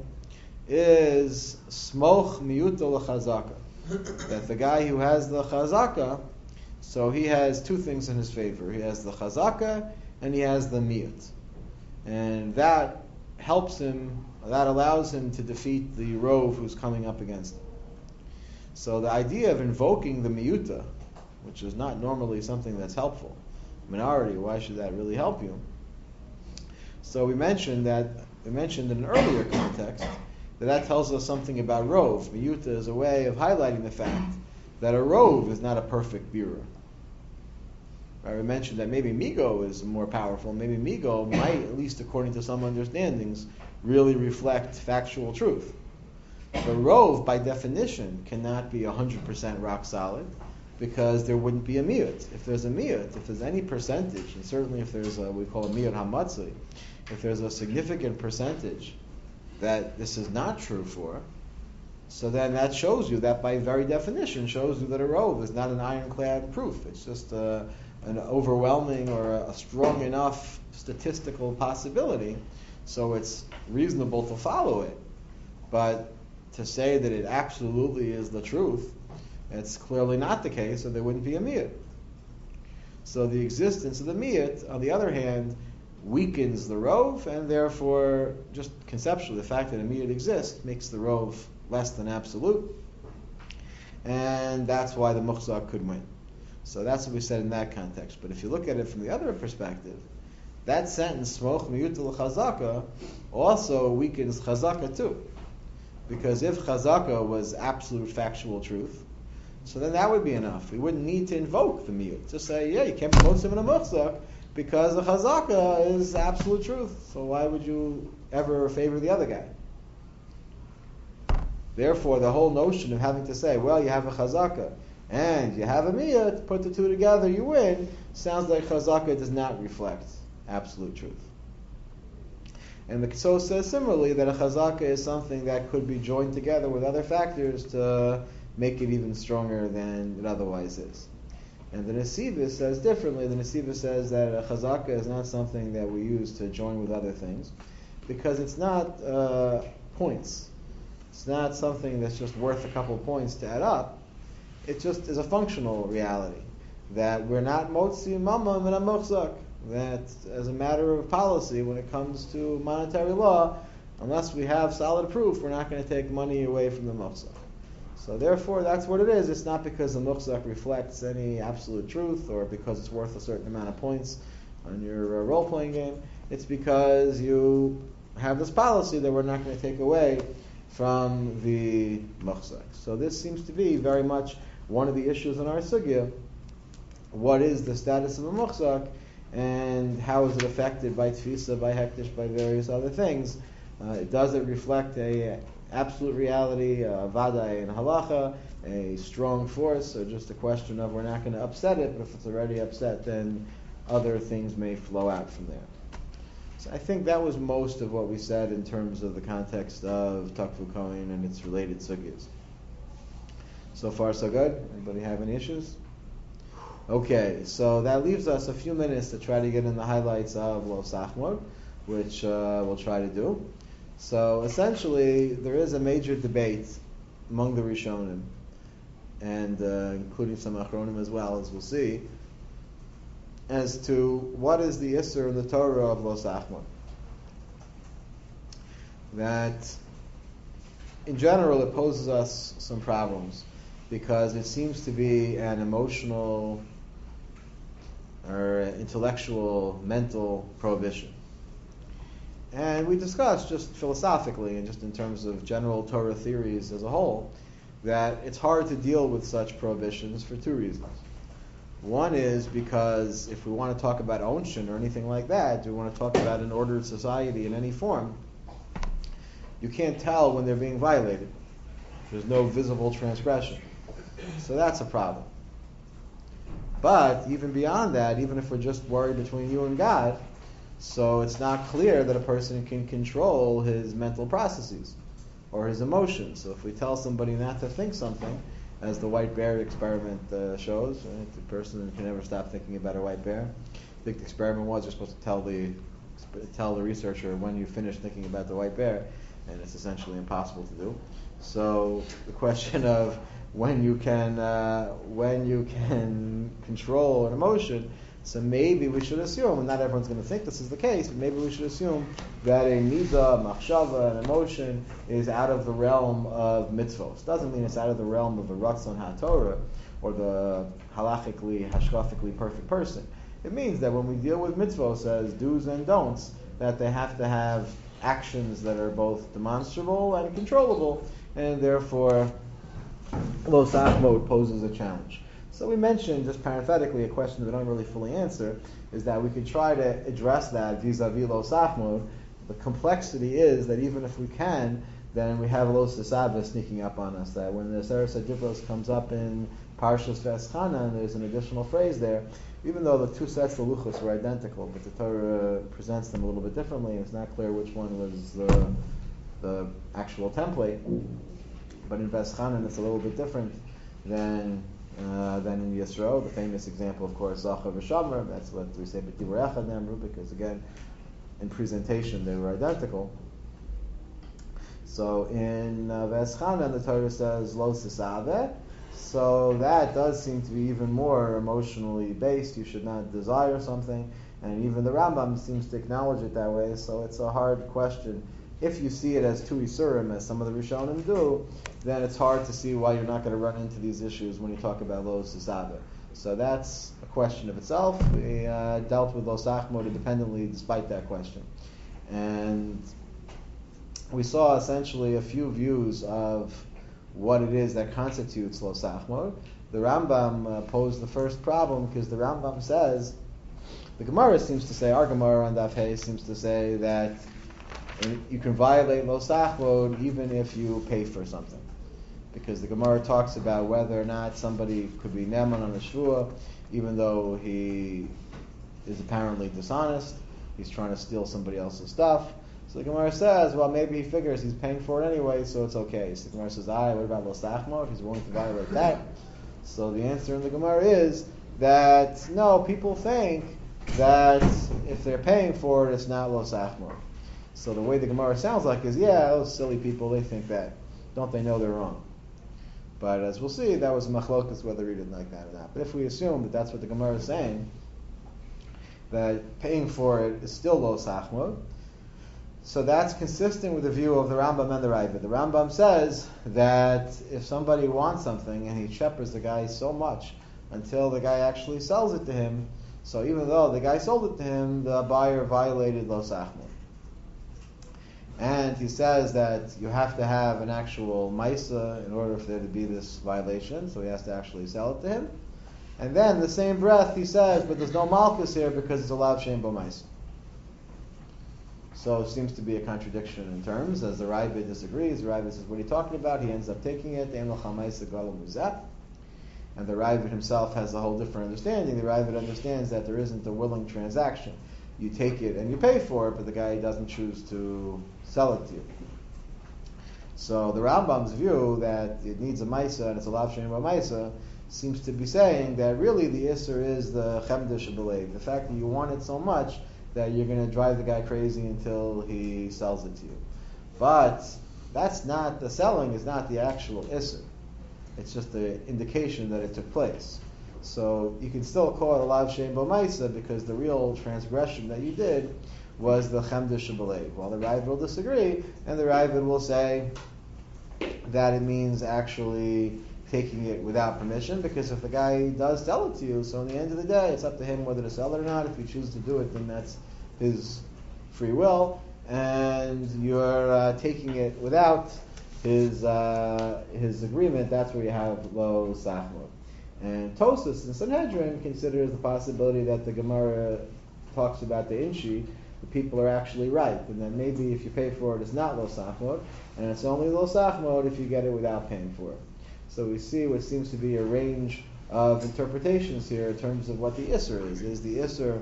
is smoch miyuta l'chazaka. That the guy who has the chazaka, so he has two things in his favor. He has the chazaka and he has the miyut. And that helps him, that allows him to defeat the rov who's coming up against him. So the idea of invoking the miyuta, which is not normally something that's helpful. Minority, why should that really help you? So we mentioned that, we mentioned in an earlier context, that that tells us something about rov. Miyuta is a way of highlighting the fact that a rov is not a perfect birur. Right, we mentioned that maybe migo is more powerful. Maybe migo might, at least according to some understandings, really reflect factual truth. But rov, by definition, cannot be one hundred percent rock solid, because there wouldn't be a miyut. If there's a miyut, if there's any percentage, and certainly if there's a, we call a miyut hamatzli, if there's a significant percentage that this is not true for, so then that shows you, that by very definition shows you that a rov is not an ironclad proof. It's just a, an overwhelming or a, a strong enough statistical possibility, so it's reasonable to follow it. But to say that it absolutely is the truth, it's clearly not the case, so there wouldn't be a miyut. So the existence of the miyut, on the other hand, weakens the rov, and therefore, just conceptually, the fact that a miyut exists makes the rov less than absolute, and that's why the muchzak could win. So that's what we said in that context. But if you look at it from the other perspective, that sentence, smoch miyut l'chazaka, also weakens chazaka too. Because if chazaka was absolute factual truth, So then that would be enough. We wouldn't need to invoke the miyut. Just say, yeah, you can't be motzim in a muchzak because the chazaka is absolute truth. So why would you ever favor the other guy? Therefore, the whole notion of having to say, well, you have a chazaka and you have a miyut, put the two together, you win, sounds like chazaka does not reflect absolute truth. And the Kso says similarly that a chazaka is something that could be joined together with other factors to make it even stronger than it otherwise is. And the Nesiva says differently. The Nesiva says that a chazaka is not something that we use to join with other things, because it's not uh, points. It's not something that's just worth a couple of points to add up. It just is a functional reality that we're not motzi mama min ha-muchzak. That as a matter of policy, when it comes to monetary law, unless we have solid proof, we're not going to take money away from the muchzak. So therefore, that's what it is. It's not because the muchzak reflects any absolute truth or because it's worth a certain amount of points on your uh, role-playing game. It's because you have this policy that we're not going to take away from the muchzak. So this seems to be very much one of the issues in our sugya. What is the status of a muchzak, and how is it affected by tfisa, by hektish, by various other things? Uh, does it reflect a absolute reality, uh, vadai and halacha, a strong force, or just a question of we're not going to upset it, but if it's already upset, then other things may flow out from there. So I think that was most of what we said in terms of the context of Takfu Kohen and its related sugyas. So far, so good? Anybody have any issues? Okay, so that leaves us a few minutes to try to get in the highlights of Lo Sachmod, which uh, we'll try to do. So essentially, there is a major debate among the Rishonim, and uh, including some Achronim as well, as we'll see, as to what is the Isser in the Torah of Lo Sachmod. That, in general, it poses us some problems, because it seems to be an emotional or intellectual, mental prohibition. And we discussed just philosophically and just in terms of general Torah theories as a whole, that it's hard to deal with such prohibitions for two reasons. One is because if we want to talk about onshin or anything like that, we want to talk about an ordered society in any form, you can't tell when they're being violated. There's no visible transgression. So that's a problem. But even beyond that, even if we're just worried between you and God, so it's not clear that a person can control his mental processes or his emotions. So if we tell somebody not to think something, as the white bear experiment uh, shows, right? The person can never stop thinking about a white bear. I think the experiment was you're supposed to tell the tell the researcher when you finish thinking about the white bear, and it's essentially impossible to do. So the question of when you can uh, when you can control an emotion, so maybe we should assume, and not everyone's going to think this is the case, but maybe we should assume that a midah, machshava, an emotion, is out of the realm of mitzvos. Doesn't mean it's out of the realm of the ratzon haTorah or the halachically, hashkafically perfect person. It means that when we deal with mitzvos as do's and don'ts, that they have to have actions that are both demonstrable and controllable, and therefore Lo Sachmod poses a challenge. So we mentioned, just parenthetically, a question that we don't really fully answer, is that we could try to address that vis-a-vis Lo Sachmod. The complexity is that even if we can, then we have Lo Sesava sneaking up on us. That when the Seres HaDibros comes up in Parshas V'eschana, and there's an additional phrase there, even though the two sets of luchos were identical, but the Torah presents them a little bit differently, it's not clear which one was the, the actual template. But in V'eschana, it's a little bit different than Uh, than in Yisro. The famous example, of course, Zachar v'Shamar. That's what we say B'Tibur Echad Nemru, because again, in presentation they were identical. So in uh, V'eschana, the Torah says Lo Sisaveh. So that does seem to be even more emotionally based. You should not desire something, and even the Rambam seems to acknowledge it that way. So it's a hard question. If you see it as two Isurim, as some of the Rishonim do, then it's hard to see why you're not going to run into these issues when you talk about Lo Sisaveh. So that's a question of itself. We uh, dealt with Lo Sachmod independently despite that question. And we saw essentially a few views of what it is that constitutes lo sachmod, the Rambam uh, posed the first problem because the Rambam says, the Gemara seems to say, our Gemara on Daf Hey seems to say that you can violate lo sachmod even if you pay for something. Because the Gemara talks about whether or not somebody could be neman on a shvua, even though he is apparently dishonest, he's trying to steal somebody else's stuff. So the Gemara says, well, maybe he figures he's paying for it anyway, so it's okay. So the Gemara says, ah, what about lo sachmod? If he's willing to violate that. So the answer in the Gemara is that, no, people think that if they're paying for it, it's not lo sachmod. So the way the Gemara sounds like is, yeah, those silly people, they think that. Don't they know they're wrong? But as we'll see, that was a machlokas whether he didn't like that or not. But if we assume that that's what the Gemara is saying, that paying for it is still lo sachmod, so that's consistent with the view of the Rambam and the Ravid. The Rambam says that if somebody wants something and he shephers the guy so much until the guy actually sells it to him, so even though the guy sold it to him, the buyer violated lo sachmod. And he says that you have to have an actual maisa in order for there to be this violation, so he has to actually sell it to him. And then, in the same breath, he says, but there's no malchus here because it's a lav shein bo maisa. So it seems to be a contradiction in terms, as the Ravid disagrees. The Ravid says, what are you talking about? He ends up taking it, and the Ravid himself has a whole different understanding. The Ravid understands that there isn't a willing transaction. You take it and you pay for it, but the guy doesn't choose to sell it to you. So the Rambam's view that it needs a maisa and it's a lav shein bo maisa seems to be saying that really the isser is the chemda shebelev, the fact that you want it so much that you're going to drive the guy crazy until he sells it to you. But that's not, the selling is not the actual isser. It's just the indication that it took place. So you can still call it a lav shein bo maisa because the real transgression that you did was the chemda shebelev. While the Ravid will disagree, and the Ravid will say that it means actually taking it without permission, because if the guy does sell it to you, so in the end of the day, it's up to him whether to sell it or not. If he chooses to do it, then that's his free will, and you're uh, taking it without his uh, his agreement. That's where you have lo sachmod. And Tosas in Sanhedrin considers the possibility that the Gemara talks about the inshi, the people are actually right, and that maybe if you pay for it, it's not lo sachmod, and it's only lo sachmod if you get it without paying for it. So we see what seems to be a range of interpretations here in terms of what the isser is. Is the isser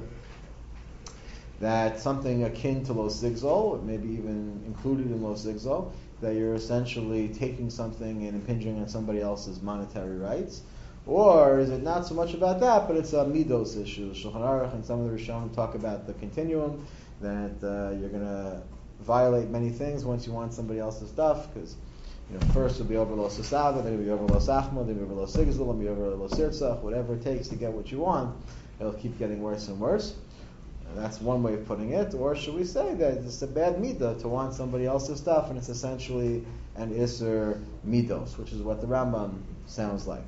that something akin to lo sigzol, maybe even included in lo sigzol, that you're essentially taking something and impinging on somebody else's monetary rights? Or is it not so much about that, but it's a midos issue? Shulchan Aruch and some of the Rishonim talk about the continuum, that uh, you're going to violate many things once you want somebody else's stuff, because you know, first it'll be over lo sasava, then it'll be over lo sachma, then it'll be over lo sigzol, then it'll be over lo sirtzach, whatever it takes to get what you want, it'll keep getting worse and worse. And that's one way of putting it. Or should we say that it's a bad midah to want somebody else's stuff, and it's essentially an iser midos, which is what the Rambam sounds like.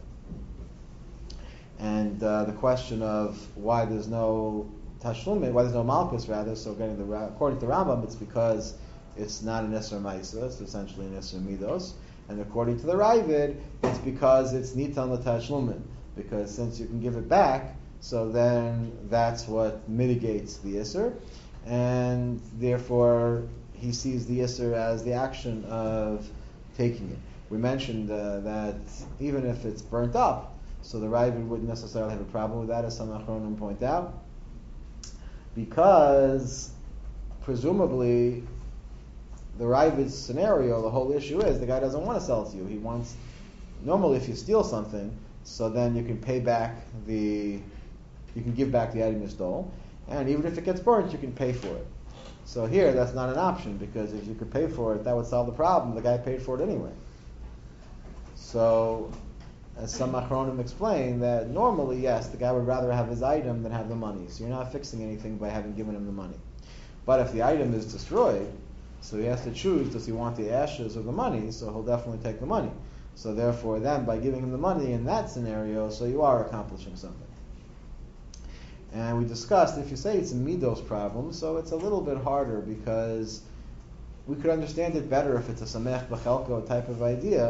And uh, the question of why there's no tashlumin, why there's no malchus rather, so getting the according to Rambam, it's because it's not an iser ma'isa, it's essentially an iser midos. And according to the Ravid, it's because it's nitan l'tashlumin, because since you can give it back, so then that's what mitigates the iser, and therefore he sees the iser as the action of taking it. We mentioned uh, that even if it's burnt up, so the Ravid wouldn't necessarily have a problem with that, as some Achronim point out, because presumably the Ravid's scenario, the whole issue is the guy doesn't want to sell it to you. He wants, normally if you steal something, so then you can pay back the, you can give back the item you stole, and even if it gets burnt, you can pay for it. So here, that's not an option, because if you could pay for it, that would solve the problem. The guy paid for it anyway. So, as some Achronim explain, that normally, yes, the guy would rather have his item than have the money. So you're not fixing anything by having given him the money. But if the item is destroyed, so he has to choose, does he want the ashes or the money? So he'll definitely take the money. So therefore, then, by giving him the money in that scenario, so you are accomplishing something. And we discussed, if you say it's a midos problem, so it's a little bit harder, because we could understand it better if it's a samech b'chelko type of idea,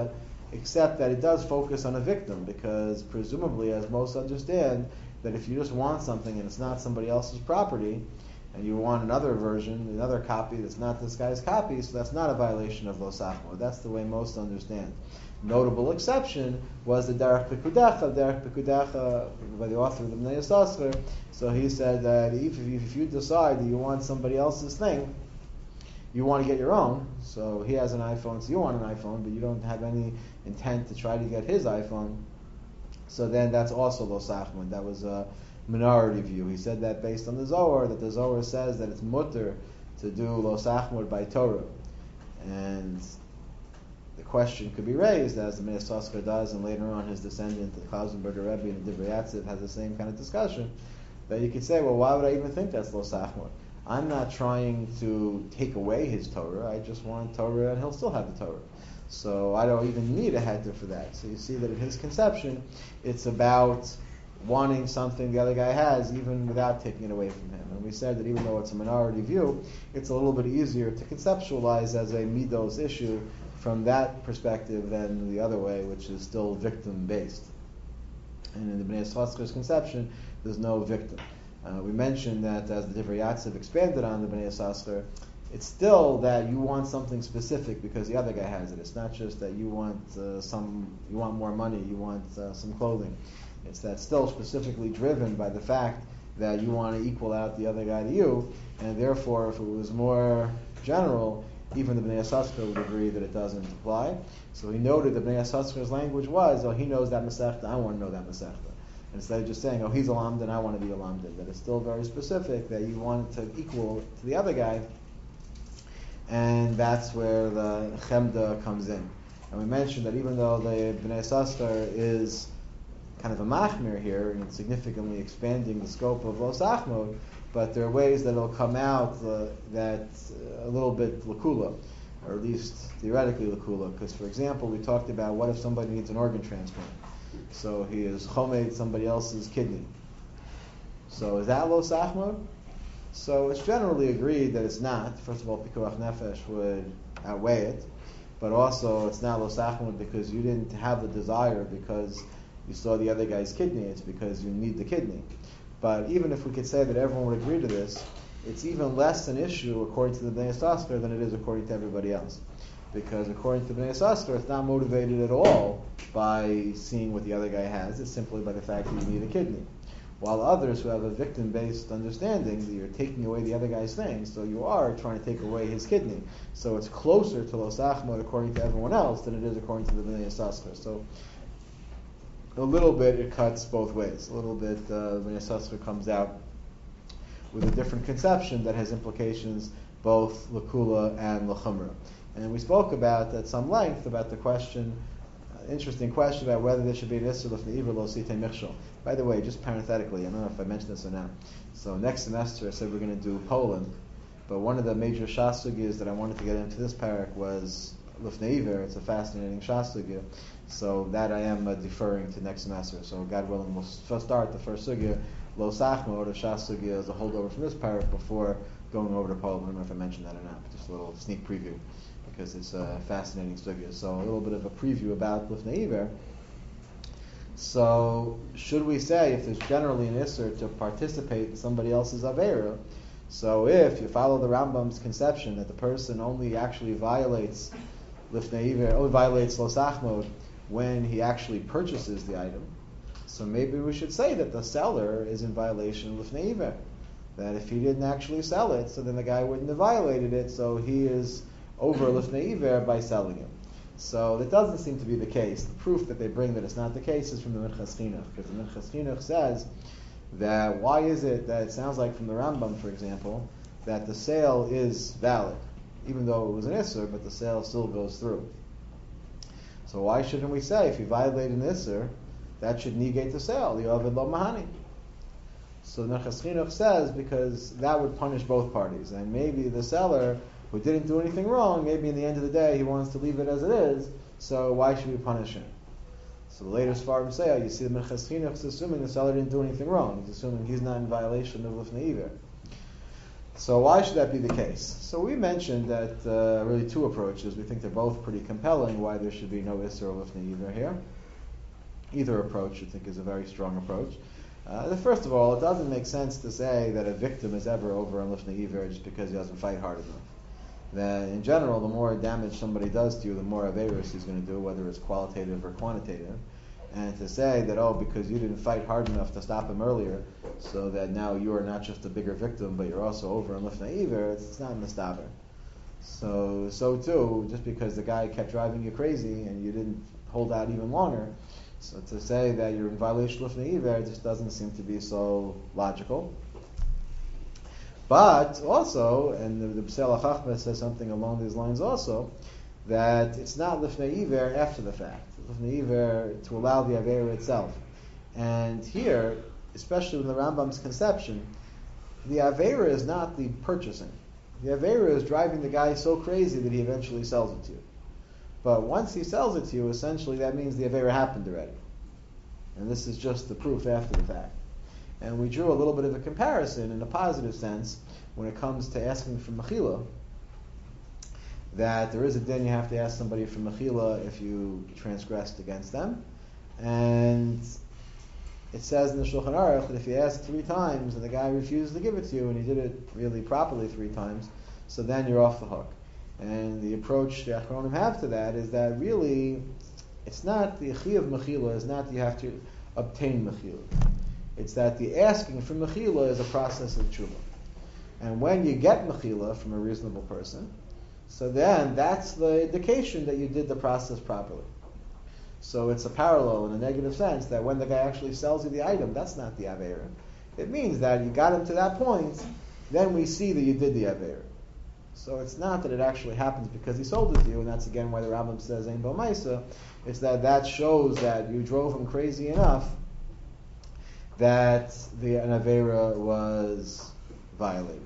except that it does focus on a victim, because presumably, as most understand, that if you just want something and it's not somebody else's property, and you want another version, another copy that's not this guy's copy, so that's not a violation of Lo Sachmo. That's the way most understand. Notable exception was the Derech Pekudecha, Derech Pekudecha by the author of the Bnei Yissaschar. So he said that if, if you decide that you want somebody else's thing, you want to get your own. So he has an iPhone, so you want an iPhone, but you don't have any intent to try to get his iPhone. So then that's also Lo Sachmo. That was a minority view. He said that based on the Zohar, that the Zohar says that it's mutter to do Lo Sachmo by Torah. And the question could be raised, as the Bnei Yissaschar does, and later on his descendant, the Klausenberger Rebbe and the Divrei Yatziv, has the same kind of discussion, that you could say, well, why would I even think that's Lo Sachmo? I'm not trying to take away his Torah, I just want Torah and he'll still have the Torah. So I don't even need a heter for that. So you see that in his conception, it's about wanting something the other guy has, even without taking it away from him. And we said that even though it's a minority view, it's a little bit easier to conceptualize as a midos issue from that perspective than the other way, which is still victim-based. And in the Bnei Yissaschar's conception, there's no victim. Uh, we mentioned that as the Divrei Yatziv expanded on the Bnei Yissaschar, it's still that you want something specific because the other guy has it. It's not just that you want uh, some, you want more money, you want uh, some clothing. It's that still specifically driven by the fact that you want to equal out the other guy to you, and therefore, if it was more general, even the Bnei Yissaschar would agree that it doesn't apply. So he noted that Bnei Yissaschar's language was, oh, he knows that Masechta, I want to know that Masechta. Instead of just saying, oh, he's a Lamdan, I want to be a Lamdan. That it's still very specific, that you want to equal to the other guy, and that's where the Chemda comes in. And we mentioned that even though the Bnei Yissaschar is kind of a machmir here, and significantly expanding the scope of Lo Sachmo, but there are ways that it'll come out uh, that uh, a little bit lakula, or at least theoretically lakula. Because, for example, we talked about what if somebody needs an organ transplant. So he is chomed somebody else's kidney. So is that Lo Sachmo? So it's generally agreed that it's not. First of all, Pikuach Nefesh would outweigh it, but also it's not Lo Sachmo because you didn't have the desire because you saw the other guy's kidney. It's because you need the kidney. But even if we could say that everyone would agree to this, it's even less an issue according to the Bnei Yissaschar than it is according to everybody else. Because according to the Bnei Yissaschar, it's not motivated at all by seeing what the other guy has. It's simply by the fact that you need a kidney. While others who have a victim-based understanding, that you're taking away the other guy's thing, so you are trying to take away his kidney. So it's closer to Lo Sachmo according to everyone else than it is according to the Bnei Yissaschar. So a little bit it cuts both ways. A little bit uh, Bnei Yissaschar comes out with a different conception that has implications both Lakula and Lachumra. And we spoke about at some length about the question, uh, interesting question about whether there should be an Isser Lefnei Iver Lo Sitei Michshol. By the way, just parenthetically, I don't know if I mentioned this or not. So next semester I said we're going to do Poland, but one of the major Shas Sugyas that I wanted to get into this parak was Lefnei Iver. It's a fascinating Shas Sugya. So that I am uh, deferring to next semester. So God willing, we'll f- start the first Sugya, Lo Sachmo, or the Shas Sugya as a holdover from this parak before going over to Poland. I don't know if I mentioned that or not, but just a little sneak preview, because it's a fascinating sugya. So a little bit of a preview about Lifnei Iver. So should we say, if there's generally an Isser to participate in somebody else's Aveira, so if you follow the Rambam's conception that the person only actually violates Lifnei Iver, only violates Lo Sachmo when he actually purchases the item, so maybe we should say that the seller is in violation of Lifnei Iver. That if he didn't actually sell it, so then the guy wouldn't have violated it, so he is over Lifnei Iver by selling it. So that doesn't seem to be the case. The proof that they bring that it's not the case is from the Minchas Chinuch, because the Minchas Chinuch says that why is it that it sounds like from the Rambam, for example, that the sale is valid, even though it was an Isser, but the sale still goes through. So why shouldn't we say if you violate an Isser, that should negate the sale, the Ovid Lo Mahani? So the Minchas Chinuch says because that would punish both parties, and maybe the seller who didn't do anything wrong, maybe in the end of the day he wants to leave it as it is, so why should we punish him? So the later Sfarim say, oh, you see the Minchas Chinuch is assuming the seller didn't do anything wrong. He's assuming he's not in violation of Lifnei Iver. So why should that be the case? So we mentioned that uh, really two approaches. We think they're both pretty compelling why there should be no Isser Lifnei Iver here. Either approach, I think, is a very strong approach. Uh, the first of all, it doesn't make sense to say that a victim is ever over on Lifnei Iver just because he doesn't fight hard enough. That in general, the more damage somebody does to you, the more Averis he's going to do, whether it's qualitative or quantitative. And to say that, oh, because you didn't fight hard enough to stop him earlier, so that now you are not just a bigger victim, but you're also over on Lifnei Iver, it's, it's not mistaber. So, so too, just because the guy kept driving you crazy and you didn't hold out even longer, so to say that you're in violation of Lifnei Iver just doesn't seem to be so logical. But also, and the, the B'Sel HaChachma says something along these lines also, that it's not Lifnei Iver after the fact. Lifnei Iver to allow the Aveira itself. And here, especially in the Rambam's conception, the Aveira is not the purchasing. The Aveira is driving the guy so crazy that he eventually sells it to you. But once he sells it to you, essentially that means the Aveira happened already. And this is just the proof after the fact. And we drew a little bit of a comparison in a positive sense when it comes to asking for mechila, that there is a din you have to ask somebody for mechila if you transgressed against them. And it says in the Shulchan Aruch that if you ask three times and the guy refuses to give it to you and he did it really properly three times, so then you're off the hook. And the approach the Achronim have to that is that really it's not the chi of mechila is not that you have to obtain mechila. It's that the asking for mechila is a process of tshuva. And when you get mechila from a reasonable person, so then that's the indication that you did the process properly. So it's a parallel in a negative sense that when the guy actually sells you the item, that's not the Aveira. It means that you got him to that point, then we see that you did the Aveira. So it's not that it actually happens because he sold it to you, and that's again why the Rambam says Ein Bo Maisa. It's that that shows that you drove him crazy enough that the an Aveira was violated.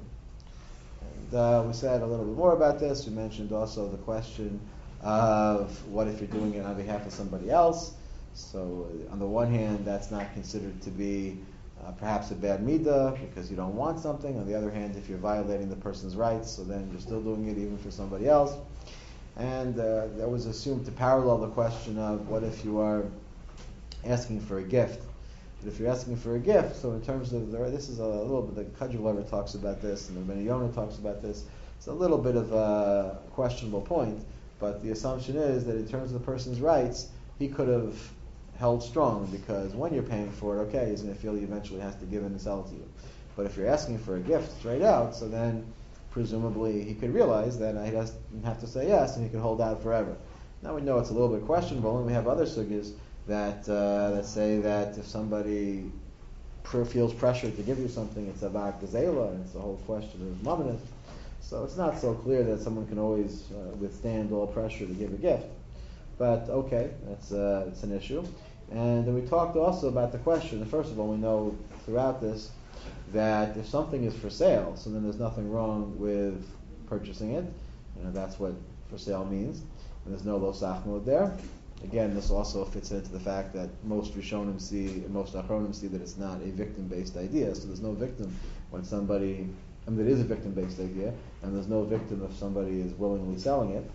And uh, we said a little bit more about this. We mentioned also the question of what if you're doing it on behalf of somebody else. So on the one hand, that's not considered to be uh, perhaps a bad midah because you don't want something. On the other hand, if you're violating the person's rights, so then you're still doing it even for somebody else. And uh, that was assumed to parallel the question of what if you are asking for a gift. But if you're asking for a gift, so in terms of, the, this is a little bit, the Kajulaver talks about this, and the Ben Yonah talks about this, it's a little bit of a questionable point, but the assumption is that in terms of the person's rights, he could have held strong, because when you're paying for it, okay, he's going to feel he eventually has to give in and sell it to you. But if you're asking for a gift straight out, so then presumably he could realize that he doesn't have to say yes, and he could hold out forever. Now we know it's a little bit questionable, and we have other sugyas that uh, that say that if somebody pr- feels pressured to give you something, it's about gazela, and it's the whole question of mamonah. So it's not so clear that someone can always uh, withstand all pressure to give a gift. But okay, that's uh, it's an issue. And then we talked also about the question. First of all, we know throughout this that if something is for sale, so then there's nothing wrong with purchasing it. You know, that's what for sale means. And there's no lo sachmod there. Again, this also fits into the fact that most Rishonim see, and most Achronim see that it's not a victim-based idea. So there's no victim when somebody, I mean, it is a victim-based idea, and there's no victim if somebody is willingly selling it.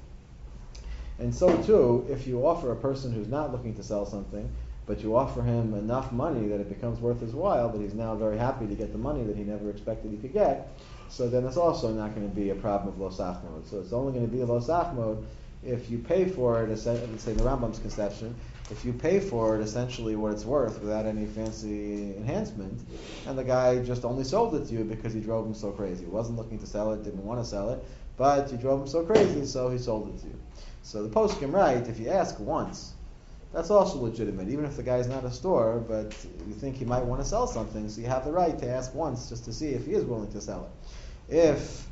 And so too, if you offer a person who's not looking to sell something, but you offer him enough money that it becomes worth his while, that he's now very happy to get the money that he never expected he could get, so then it's also not going to be a problem of lo sachmod. So it's only going to be a lo sachmod if you pay for it, let's say in the Rambam's conception, if you pay for it essentially what it's worth without any fancy enhancement, and the guy just only sold it to you because he drove him so crazy. He wasn't looking to sell it, didn't want to sell it, but you drove him so crazy, so he sold it to you. So the poskim right, if you ask once, that's also legitimate, even if the guy's not a store, but you think he might want to sell something, so you have the right to ask once just to see if he is willing to sell it. If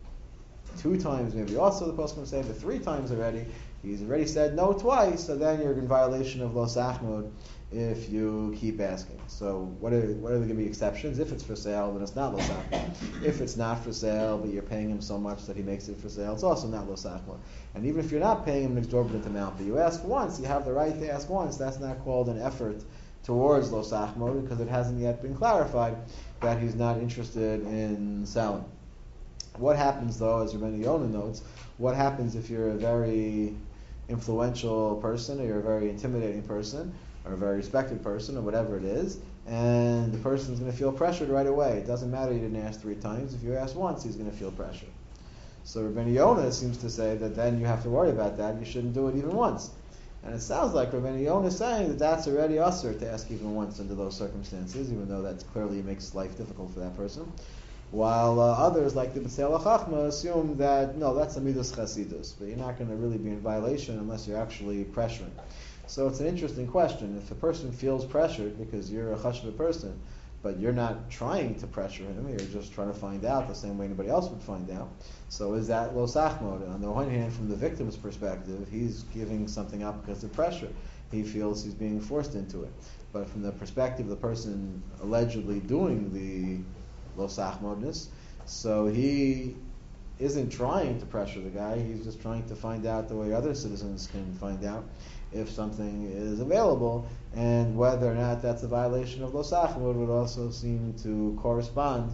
two times, maybe also the poskim say, but three times already, he's already said no twice, so then you're in violation of lo sachmod if you keep asking. So what are what are going to be exceptions? If it's for sale, then it's not lo sachmod. If it's not for sale, but you're paying him so much that he makes it for sale, it's also not lo sachmod. And even if you're not paying him an exorbitant amount, but you ask once, you have the right to ask once, that's not called an effort towards lo sachmod, because it hasn't yet been clarified that he's not interested in selling. What happens though, as Rabbeinu Yonah notes, what happens if you're a very influential person, or you're a very intimidating person, or a very respected person, or whatever it is, and the person's going to feel pressured right away. It doesn't matter you didn't ask three times. If you ask once, he's going to feel pressure. So Rabbeinu Yonah seems to say that then you have to worry about that. You shouldn't do it even once. And it sounds like Rabbeinu Yonah is saying that that's already usher to ask even once under those circumstances, even though that clearly makes life difficult for that person. While uh, others, like the B'Tselach Chachma, assume that, no, that's a midas chasidus, but you're not going to really be in violation unless you're actually pressuring. So it's an interesting question. If a person feels pressured because you're a chashva person, but you're not trying to pressure him, you're just trying to find out the same way anybody else would find out, so is that lo sachmod? On the one hand, from the victim's perspective, he's giving something up because of pressure. He feels he's being forced into it. But from the perspective of the person allegedly doing the lo sachmodness, so he isn't trying to pressure the guy, he's just trying to find out the way other citizens can find out if something is available, and whether or not that's a violation of lo sachmod would also seem to correspond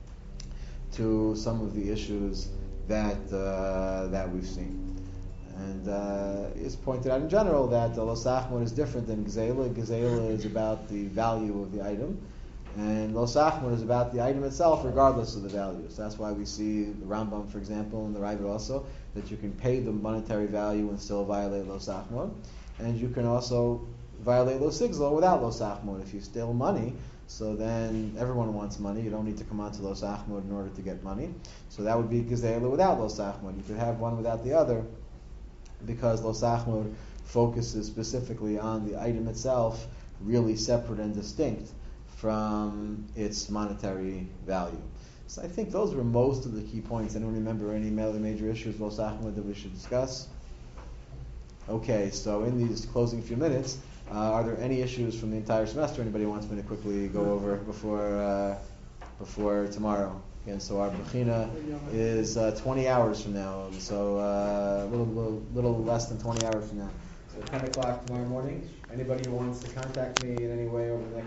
to some of the issues that uh, that we've seen. And uh, it's pointed out in general that the lo sachmod is different than gzeila. Gzeila is about the value of the item, and lo sachmod is about the item itself, regardless of the value. So that's why we see the Rambam, for example, and the Ravid also, that you can pay the monetary value and still violate lo sachmod, and you can also violate lo sigzla without lo sachmod. If you steal money, so then everyone wants money. You don't need to come onto lo sachmod in order to get money. So that would be gzeila without lo sachmod. You could have one without the other, because lo sachmod focuses specifically on the item itself, really separate and distinct from its monetary value. So I think those were most of the key points. Anyone remember any other major issues lo sachmod that we should discuss? Okay, so in these closing few minutes, uh, are there any issues from the entire semester anybody wants me to quickly go over before uh, before tomorrow? Again, so our Bechina is uh, twenty hours from now, so uh, a little, little, little less than twenty hours from now. So ten o'clock tomorrow morning. Anybody who wants to contact me in any way over the next